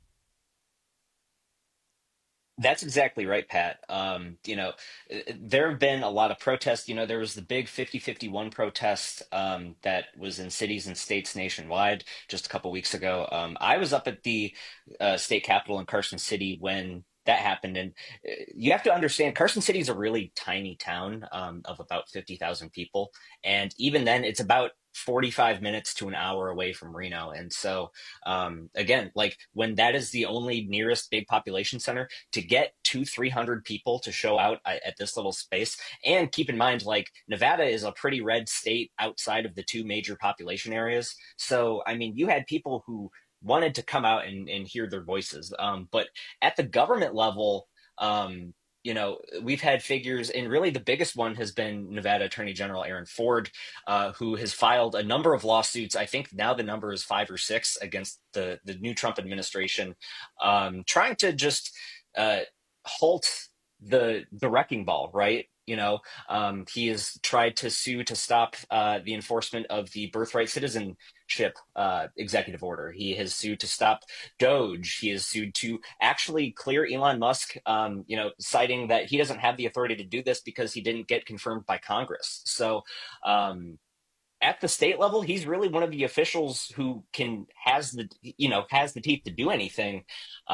That's exactly right, Pat. There have been a lot of protests. There was the big 50-51 protest that was in cities and states nationwide just a couple weeks ago. I was up at the state capitol in Carson City when that happened. And you have to understand, Carson City is a really tiny town of about 50,000 people. And even then, it's about 45 minutes to an hour away from Reno. And so, again, like when that is the only nearest big population center, to get 200-300 people to show out at this little space. And keep in mind, like Nevada is a pretty red state outside of the two major population areas. So, I mean, you had people who wanted to come out and hear their voices. But at the government level, we've had figures, and really the biggest one has been Nevada Attorney General Aaron Ford, who has filed a number of lawsuits. I think now the number is 5 or 6 against the new Trump administration, trying to just halt the wrecking ball, right? He has tried to sue to stop the enforcement of the birthright citizenship executive order. He has sued to stop Doge. He has sued to actually clear Elon Musk, citing that he doesn't have the authority to do this because he didn't get confirmed by Congress. So at the state level, he's really one of the officials who has the teeth to do anything.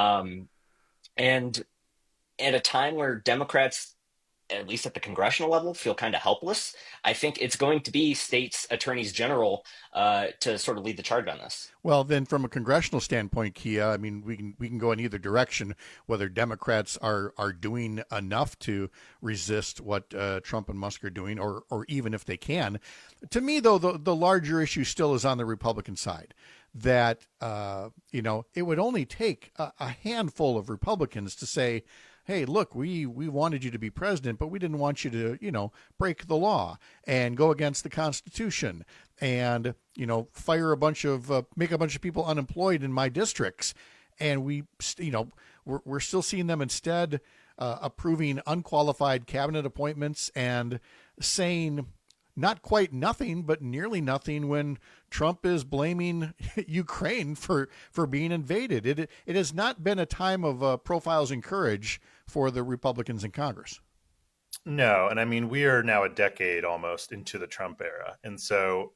And at a time where Democrats, at least at the congressional level, feel kind of helpless, I think it's going to be states' attorneys general to sort of lead the charge on this. Well, then from a congressional standpoint, Kia, I mean, we can go in either direction, whether Democrats are doing enough to resist what Trump and Musk are doing, or even if they can. To me, though, the larger issue still is on the Republican side, that, it would only take a handful of Republicans to say, hey, look, we wanted you to be president, but we didn't want you to, break the law and go against the Constitution and, fire make a bunch of people unemployed in my districts. And we're still seeing them instead approving unqualified cabinet appointments and saying not quite nothing, but nearly nothing when Trump is blaming Ukraine for being invaded. It has not been a time of profiles in courage for the Republicans in Congress. No. And I mean, we are now a decade almost into the Trump era. And so,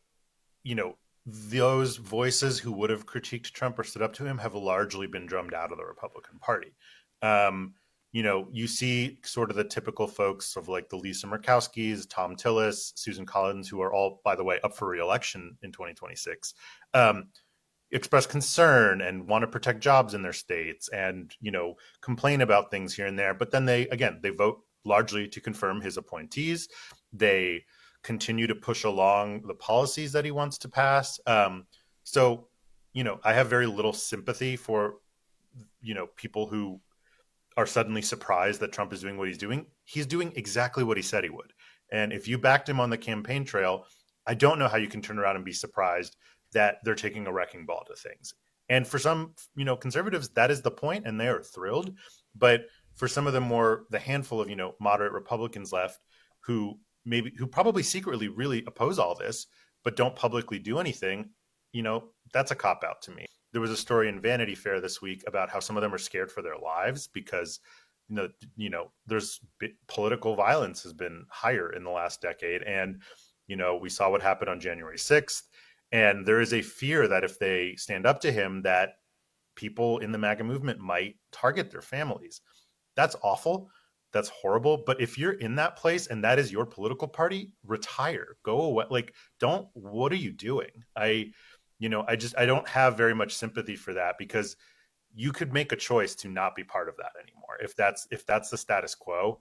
those voices who would have critiqued Trump or stood up to him have largely been drummed out of the Republican Party. You see sort of the typical folks of like the Lisa Murkowskis, Tom Tillis, Susan Collins, who are all, by the way, up for re-election in 2026, express concern and want to protect jobs in their states and, complain about things here and there. But then they vote largely to confirm his appointees. They continue to push along the policies that he wants to pass. So, I have very little sympathy for, people who are suddenly surprised that Trump is doing what he's doing. He's doing exactly what he said he would. And if you backed him on the campaign trail, I don't know how you can turn around and be surprised that they're taking a wrecking ball to things. And for some, conservatives, that is the point, and they are thrilled. But for some of the handful of, moderate Republicans left who probably secretly really oppose all this, but don't publicly do anything, that's a cop-out to me. There was a story in Vanity Fair this week about how some of them are scared for their lives because, there's political violence has been higher in the last decade. And, we saw what happened on January 6th. And there is a fear that if they stand up to him, that people in the MAGA movement might target their families. That's awful. That's horrible. But if you're in that place and that is your political party, retire, go away. What are you doing? I don't have very much sympathy for that, because you could make a choice to not be part of that anymore. If that's the status quo,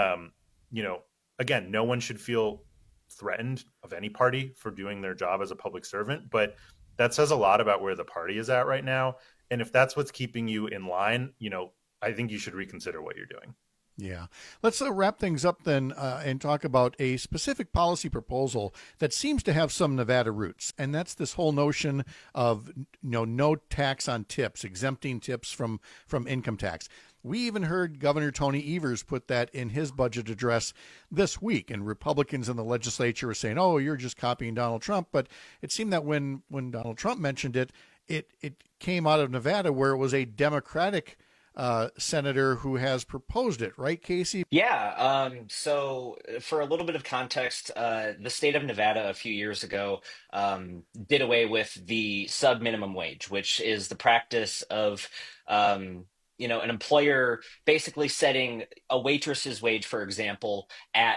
again, no one should feel threatened of any party for doing their job as a public servant, but that says a lot about where the party is at right now. And if that's what's keeping you in line, I think you should reconsider what you're doing. Yeah. Let's wrap things up then and talk about a specific policy proposal that seems to have some Nevada roots. And that's this whole notion of no tax on tips, exempting tips from income tax. We even heard Governor Tony Evers put that in his budget address this week, and Republicans in the legislature were saying, oh, you're just copying Donald Trump. But it seemed that when Donald Trump mentioned it, it came out of Nevada, where it was a Democratic senator who has proposed it, right, Casey? Yeah. So for a little bit of context, the state of Nevada a few years ago did away with the sub-minimum wage, which is the practice of an employer basically setting a waitress's wage, for example, at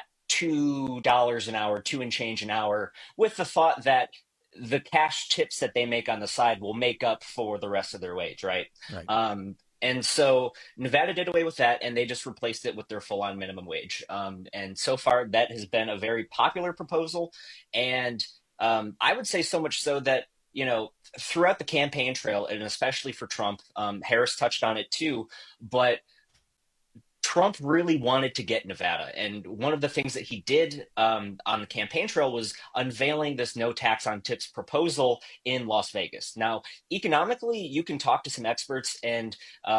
$2 an hour, $2 and change an hour, with the thought that the cash tips that they make on the side will make up for the rest of their wage, right? And so Nevada did away with that, and they just replaced it with their full-on minimum wage. And so far, that has been a very popular proposal. And I would say so much so that, throughout the campaign trail, and especially for Trump, Harris touched on it too, but Trump really wanted to get Nevada. And one of the things that he did on the campaign trail was unveiling this no tax on tips proposal in Las Vegas. Now, economically, you can talk to some experts and,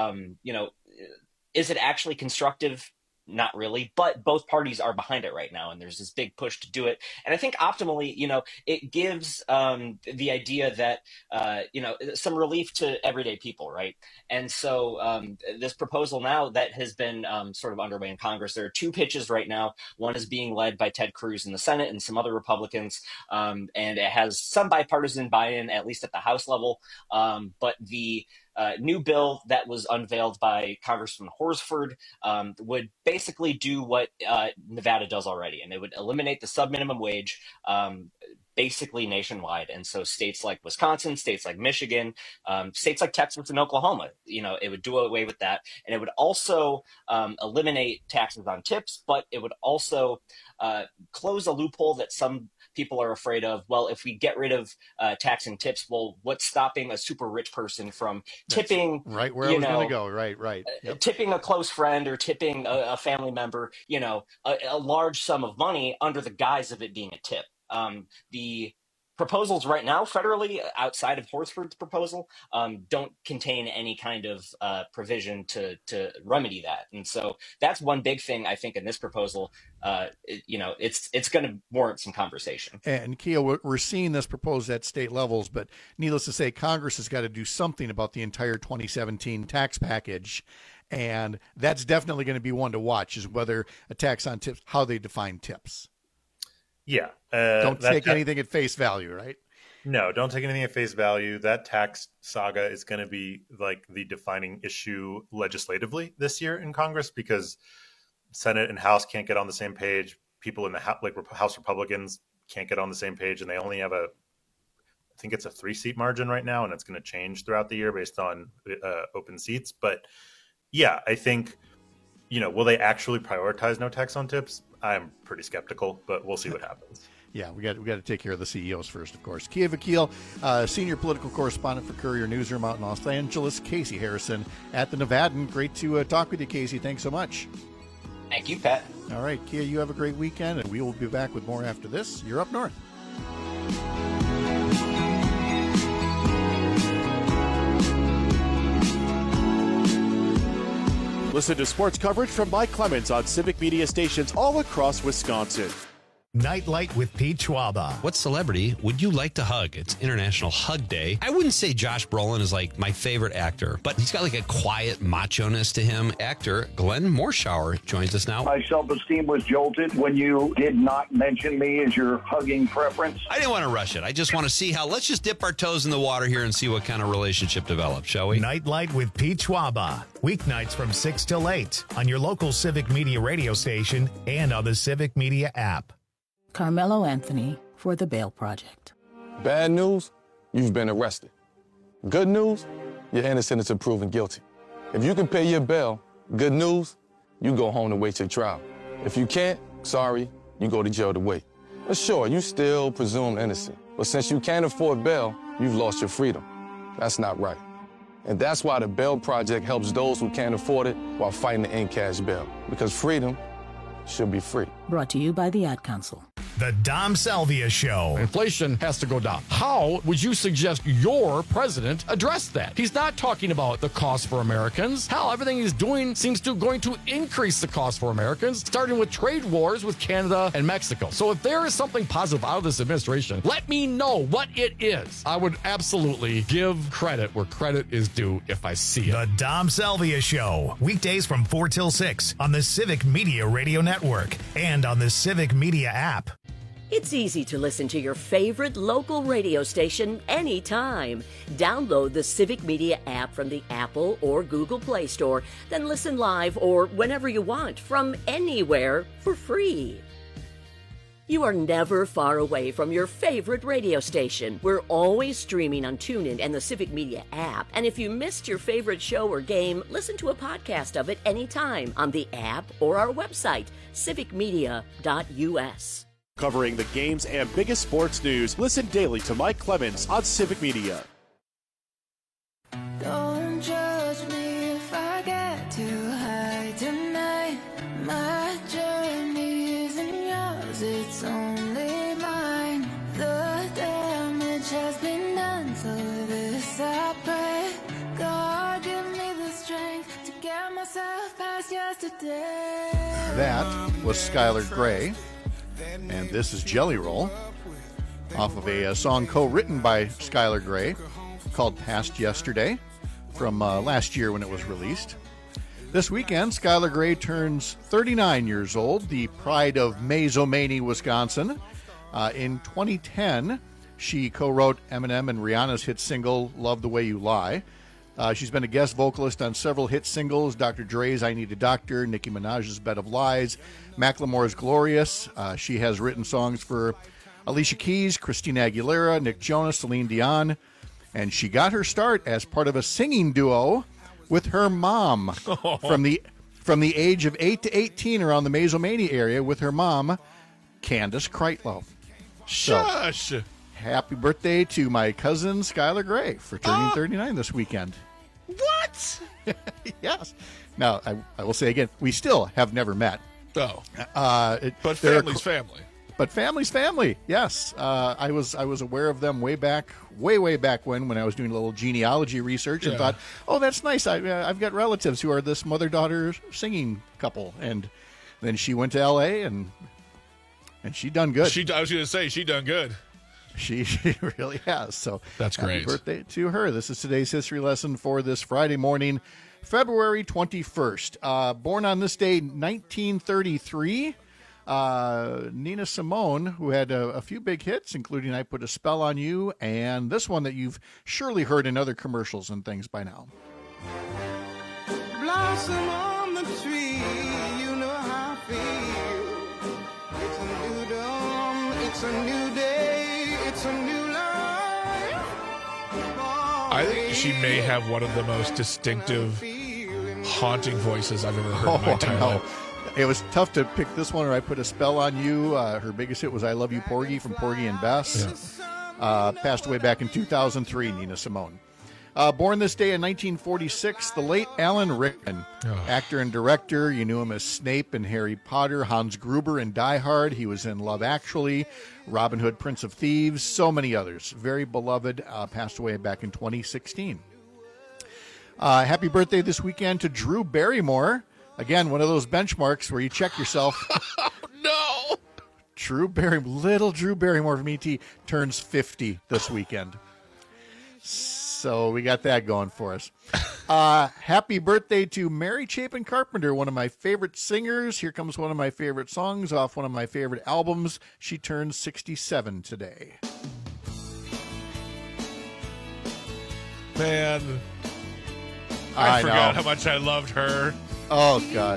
is it actually constructive? Not really, but both parties are behind it right now, and there's this big push to do it. And I think optimally, it gives the idea that, some relief to everyday people, right? And so this proposal now that has been sort of underway in Congress, there are two pitches right now. One is being led by Ted Cruz in the Senate and some other Republicans, and it has some bipartisan buy-in, at least at the House level. But the new bill that was unveiled by Congressman Horsford would basically do what Nevada does already, and it would eliminate the sub-minimum wage basically nationwide. And so states like Wisconsin, states like Michigan, states like Texas and Oklahoma, it would do away with that. And it would also eliminate taxes on tips, but it would also close a loophole that some people are afraid of. Well, if we get rid of taxing tips, well, what's stopping a super rich person from tipping? That's right where I was going to go. Right. Yep. Tipping a close friend or tipping a family member, a large sum of money under the guise of it being a tip. The proposals right now federally, outside of Horsford's proposal, don't contain any kind of provision to remedy that. And so that's one big thing I think in this proposal. It's going to warrant some conversation. And Kia, we're seeing this proposed at state levels, but needless to say, Congress has got to do something about the entire 2017 tax package. And that's definitely going to be one to watch, is whether a tax on tips, how they define tips. Yeah. Don't take anything at face value, right? No, don't take anything at face value. That tax saga is going to be like the defining issue legislatively this year in Congress, because Senate and House can't get on the same page. People in the House Republicans can't get on the same page, and they only have I think it's a 3-seat margin right now, and it's going to change throughout the year based on open seats. But yeah, I think, will they actually prioritize no tax on tips? I'm pretty skeptical, but we'll see what happens. Yeah, we got to take care of the CEOs first, of course. Kia Vakil, senior political correspondent for Courier Newsroom out in Los Angeles. Casey Harrison at the Nevadan. Great to talk with you, Casey. Thanks so much. Thank you, Pat. All right, Kia, you have a great weekend, and we will be back with more after this. You're up north. Listen to sports coverage from Mike Clemens on Civic Media stations all across Wisconsin. Nightlight with Pete Schwaba. What celebrity would you like to hug? It's International Hug Day. I wouldn't say Josh Brolin is like my favorite actor, but he's got like a quiet macho-ness to him. Actor Glenn Morshower joins us now. My self-esteem was jolted when you did not mention me as your hugging preference. I didn't want to rush it. I just want to see how, let's just dip our toes in the water here and see what kind of relationship develops, shall we? Nightlight with Pete Schwaba. Weeknights from 6 till 8 on your local Civic Media radio station and on the Civic Media app. Carmelo Anthony for the Bail Project. Bad news, you've been arrested. Good news, you're innocent until proven guilty. If you can pay your bail, good news, you go home to wait your trial. If you can't, sorry, you go to jail to wait. But sure, you still presumed innocent. But since you can't afford bail, you've lost your freedom. That's not right. And that's why the Bail Project helps those who can't afford it while fighting to end cash bail. Because freedom should be free. Brought to you by the Ad Council. The Dom Salvia Show. Inflation has to go down. How would you suggest your president address that? He's not talking about the cost for Americans. Hell, everything he's doing seems to going to increase the cost for Americans, starting with trade wars with Canada and Mexico. So if there is something positive out of this administration, let me know what it is. I would absolutely give credit where credit is due if I see it. The Dom Salvia Show. Weekdays from 4 till 6 on the Civic Media Radio Network and on the Civic Media app. It's easy to listen to your favorite local radio station anytime. Download the Civic Media app from the Apple or Google Play Store, then listen live or whenever you want from anywhere for free. You are never far away from your favorite radio station. We're always streaming on TuneIn and the Civic Media app. And if you missed your favorite show or game, listen to a podcast of it anytime on the app or our website, civicmedia.us. Covering the games and biggest sports news, listen daily to Mike Clemens on Civic Media. Don't judge me if I get too high tonight. My journey isn't yours, it's only mine. The damage has been done, so this I pray. God, give me the strength to get myself past yesterday. That was Skylar Grey. And this is Jelly Roll, off of a song co-written by Skylar Grey called Past Yesterday from last year when it was released. This weekend, Skylar Grey turns 39 years old, the pride of Mazomanie, Wisconsin. In 2010, she co-wrote Eminem and Rihanna's hit single, Love the Way You Lie. She's been a guest vocalist on several hit singles, Dr. Dre's I Need a Doctor, Nicki Minaj's Bed of Lies, Macklemore's Glorious. She has written songs for Alicia Keys, Christina Aguilera, Nick Jonas, Celine Dion, and she got her start as part of a singing duo with her mom from the age of 8 to 18 around the Mazomanie area with her mom, Candace Kreitlow. Shush! So, happy birthday to my cousin Skylar Grey for turning 39 this weekend. What? Yes. Now, I will say again, we still have never met. Oh. But family's family. But family's family, yes. I was aware of them way back when I was doing a little genealogy research and thought, oh, that's nice. I've got relatives who are this mother-daughter singing couple. And then she went to L.A. and she done good. I was going to say, she done good. She really has. So that's great. Happy birthday to her. This is today's history lesson for this Friday morning, February 21st. Born on this day, 1933, Nina Simone, who had a few big hits, including I Put a Spell on You, and this one that you've surely heard in other commercials and things by now. Blossom on the tree, you know how I feel. It's a new dawn, it's a new day, it's a new life. I think she may have one of the most distinctive, haunting voices I've ever heard in my entire life. It was tough to pick this one, or I Put a Spell on You. Her biggest hit was I Love You, Porgy from Porgy and Bess. Yeah. Passed away back in 2003, Nina Simone. Born this day in 1946, the late Alan Rickman, actor and director. You knew him as Snape in Harry Potter, Hans Gruber in Die Hard. He was in Love Actually, Robin Hood, Prince of Thieves, so many others. Very beloved, passed away back in 2016. Happy birthday this weekend to Drew Barrymore. Again, one of those benchmarks where you check yourself. No! Little Drew Barrymore from E.T. turns 50 this weekend. So we got that going for us. Happy birthday to Mary Chapin Carpenter, one of my favorite singers. Here comes one of my favorite songs off one of my favorite albums. She turns 67 today. Man, I forgot how much I loved her. Oh, God.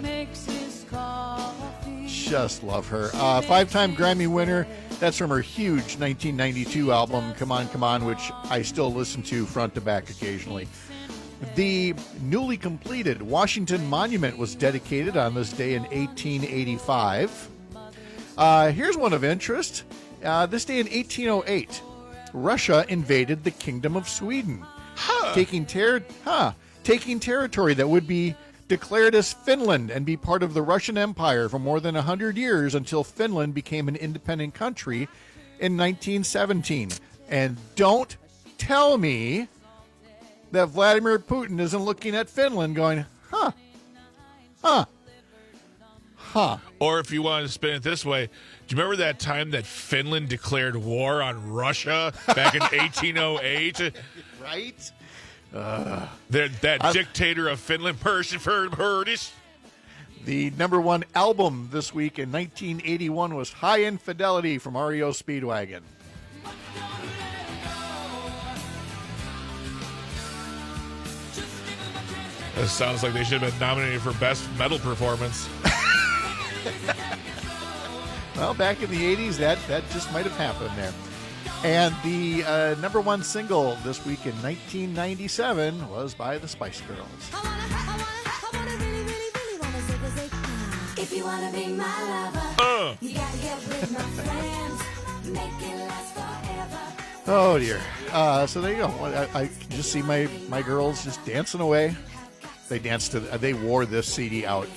Just love her. 5-time Grammy winner. That's from her huge 1992 album, Come On, Come On, which I still listen to front to back occasionally. The newly completed Washington Monument was dedicated on this day in 1885. Here's one of interest. This day in 1808, Russia invaded the Kingdom of Sweden, taking territory that would be declared as Finland and be part of the Russian Empire for more than 100 years until Finland became an independent country in 1917. And don't tell me that Vladimir Putin isn't looking at Finland going, huh. Or if you want to spin it this way, do you remember that time that Finland declared war on Russia back in 1808? Right? That dictator of Finland, Persis. The number one album this week in 1981 was High Infidelity from REO Speedwagon. This sounds like they should have been nominated for Best Metal Performance. Well, back in the 80s, that just might have happened there. And the number one single this week in 1997 was by the Spice Girls. If you want to be my lover, you got to get with my friends. Make it last forever. Oh, dear. So there you go. I just see my girls just dancing away. They danced to. They wore this CD out.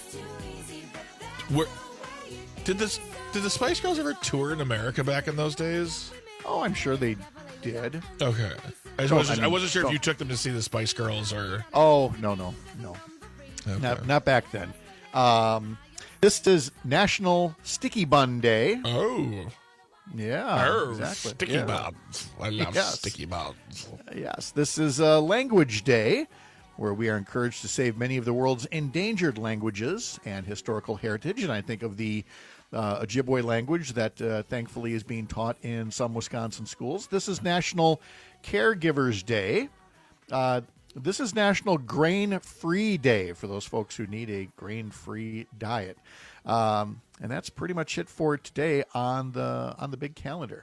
Did the Spice Girls ever tour in America back in those days? Oh, I'm sure they did. Okay. I wasn't sure if you took them to see the Spice Girls or... Oh, no. Okay. Not back then. This is National Sticky Bun Day. Oh. Yeah, exactly. Sticky buns. I love sticky buns. Yes. This is Language Day, where we are encouraged to save many of the world's endangered languages and historical heritage. And I think of the Ojibwe language that thankfully is being taught in some Wisconsin schools. This is National Caregivers Day. This is National Grain-Free Day for those folks who need a grain-free diet. And that's pretty much it for today on the big calendar.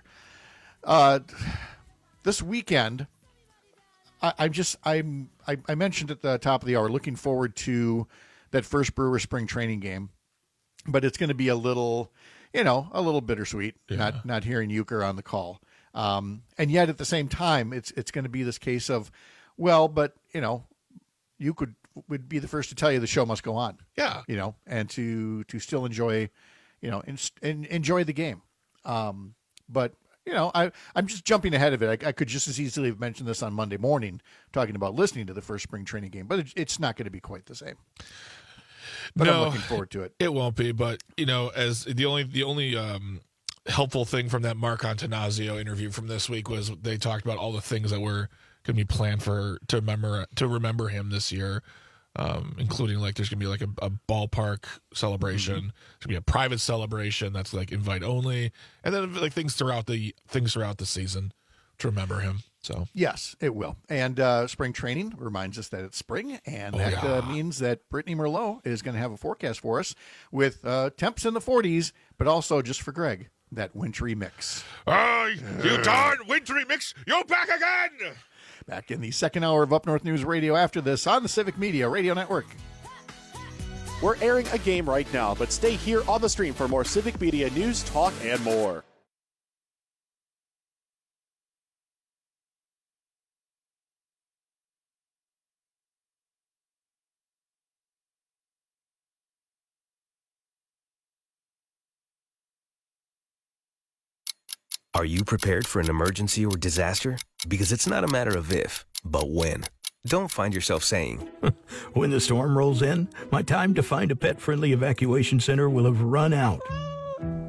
This weekend, I mentioned at the top of the hour, looking forward to that first Brewer spring training game. But it's going to be a little bittersweet, not hearing Euchre on the call. And yet at the same time, it's going to be this case of, well, but, you would be the first to tell you the show must go on. Yeah. And to still enjoy, enjoy the game. But, I'm just jumping ahead of it. I could just as easily have mentioned this on Monday morning, talking about listening to the first spring training game, but it's not going to be quite the same. But I'm looking forward to it. It won't be, but as the only helpful thing from that Mark Antanasio interview from this week was they talked about all the things that were going to be planned to remember him this year, including like there's going to be like a ballpark celebration, there's going to be a private celebration that's like invite only, and then like things throughout the season to remember him. So yes, it will. And spring training reminds us that it's spring, and that means that Brittany Merlot is going to have a forecast for us with temps in the 40s, but also just for Greg, that wintry mix. You darn wintry mix! You back again! Back in the second hour of Up North News Radio after this on the Civic Media Radio Network. We're airing a game right now, but stay here on the stream for more Civic Media news, talk, and more. Are you prepared for an emergency or disaster? Because it's not a matter of if, but when. Don't find yourself saying, when the storm rolls in, my time to find a pet-friendly evacuation center will have run out.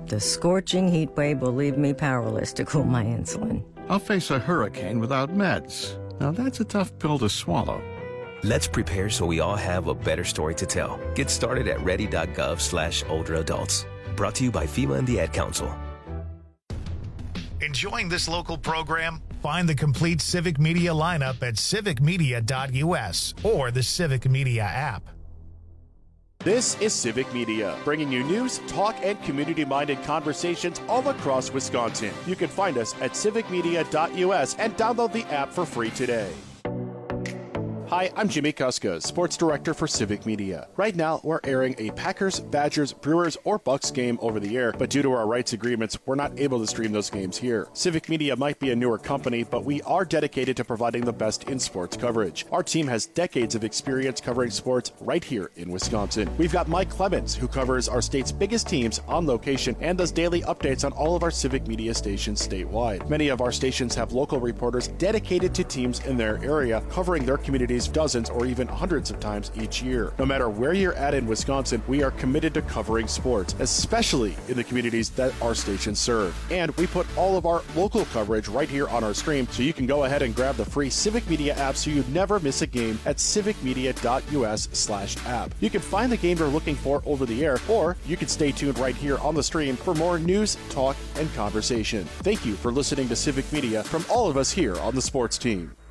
The scorching heat wave will leave me powerless to cool my insulin. I'll face a hurricane without meds. Now that's a tough pill to swallow. Let's prepare so we all have a better story to tell. Get started at ready.gov/older adults. Brought to you by FEMA and the Ad Council. Enjoying this local program? Find the complete Civic Media lineup at civicmedia.us or the Civic Media app. This is Civic Media, bringing you news, talk, and community-minded conversations all across Wisconsin. You can find us at civicmedia.us and download the app for free today. Hi, I'm Jimmy Kuska, Sports Director for Civic Media. Right now, we're airing a Packers, Badgers, Brewers, or Bucks game over the air, but due to our rights agreements, we're not able to stream those games here. Civic Media might be a newer company, but we are dedicated to providing the best in sports coverage. Our team has decades of experience covering sports right here in Wisconsin. We've got Mike Clemens, who covers our state's biggest teams on location and does daily updates on all of our Civic Media stations statewide. Many of our stations have local reporters dedicated to teams in their area, covering their communities dozens or even hundreds of times each year. No matter where you're at in Wisconsin, we are committed to covering sports, especially in the communities that our stations serve. And we put all of our local coverage right here on our stream, so you can go ahead and grab the free Civic Media app so you never miss a game at civicmedia.us/app. You can find the game you're looking for over the air, or you can stay tuned right here on the stream for more news, talk, and conversation. Thank you for listening to Civic Media from all of us here on the sports team.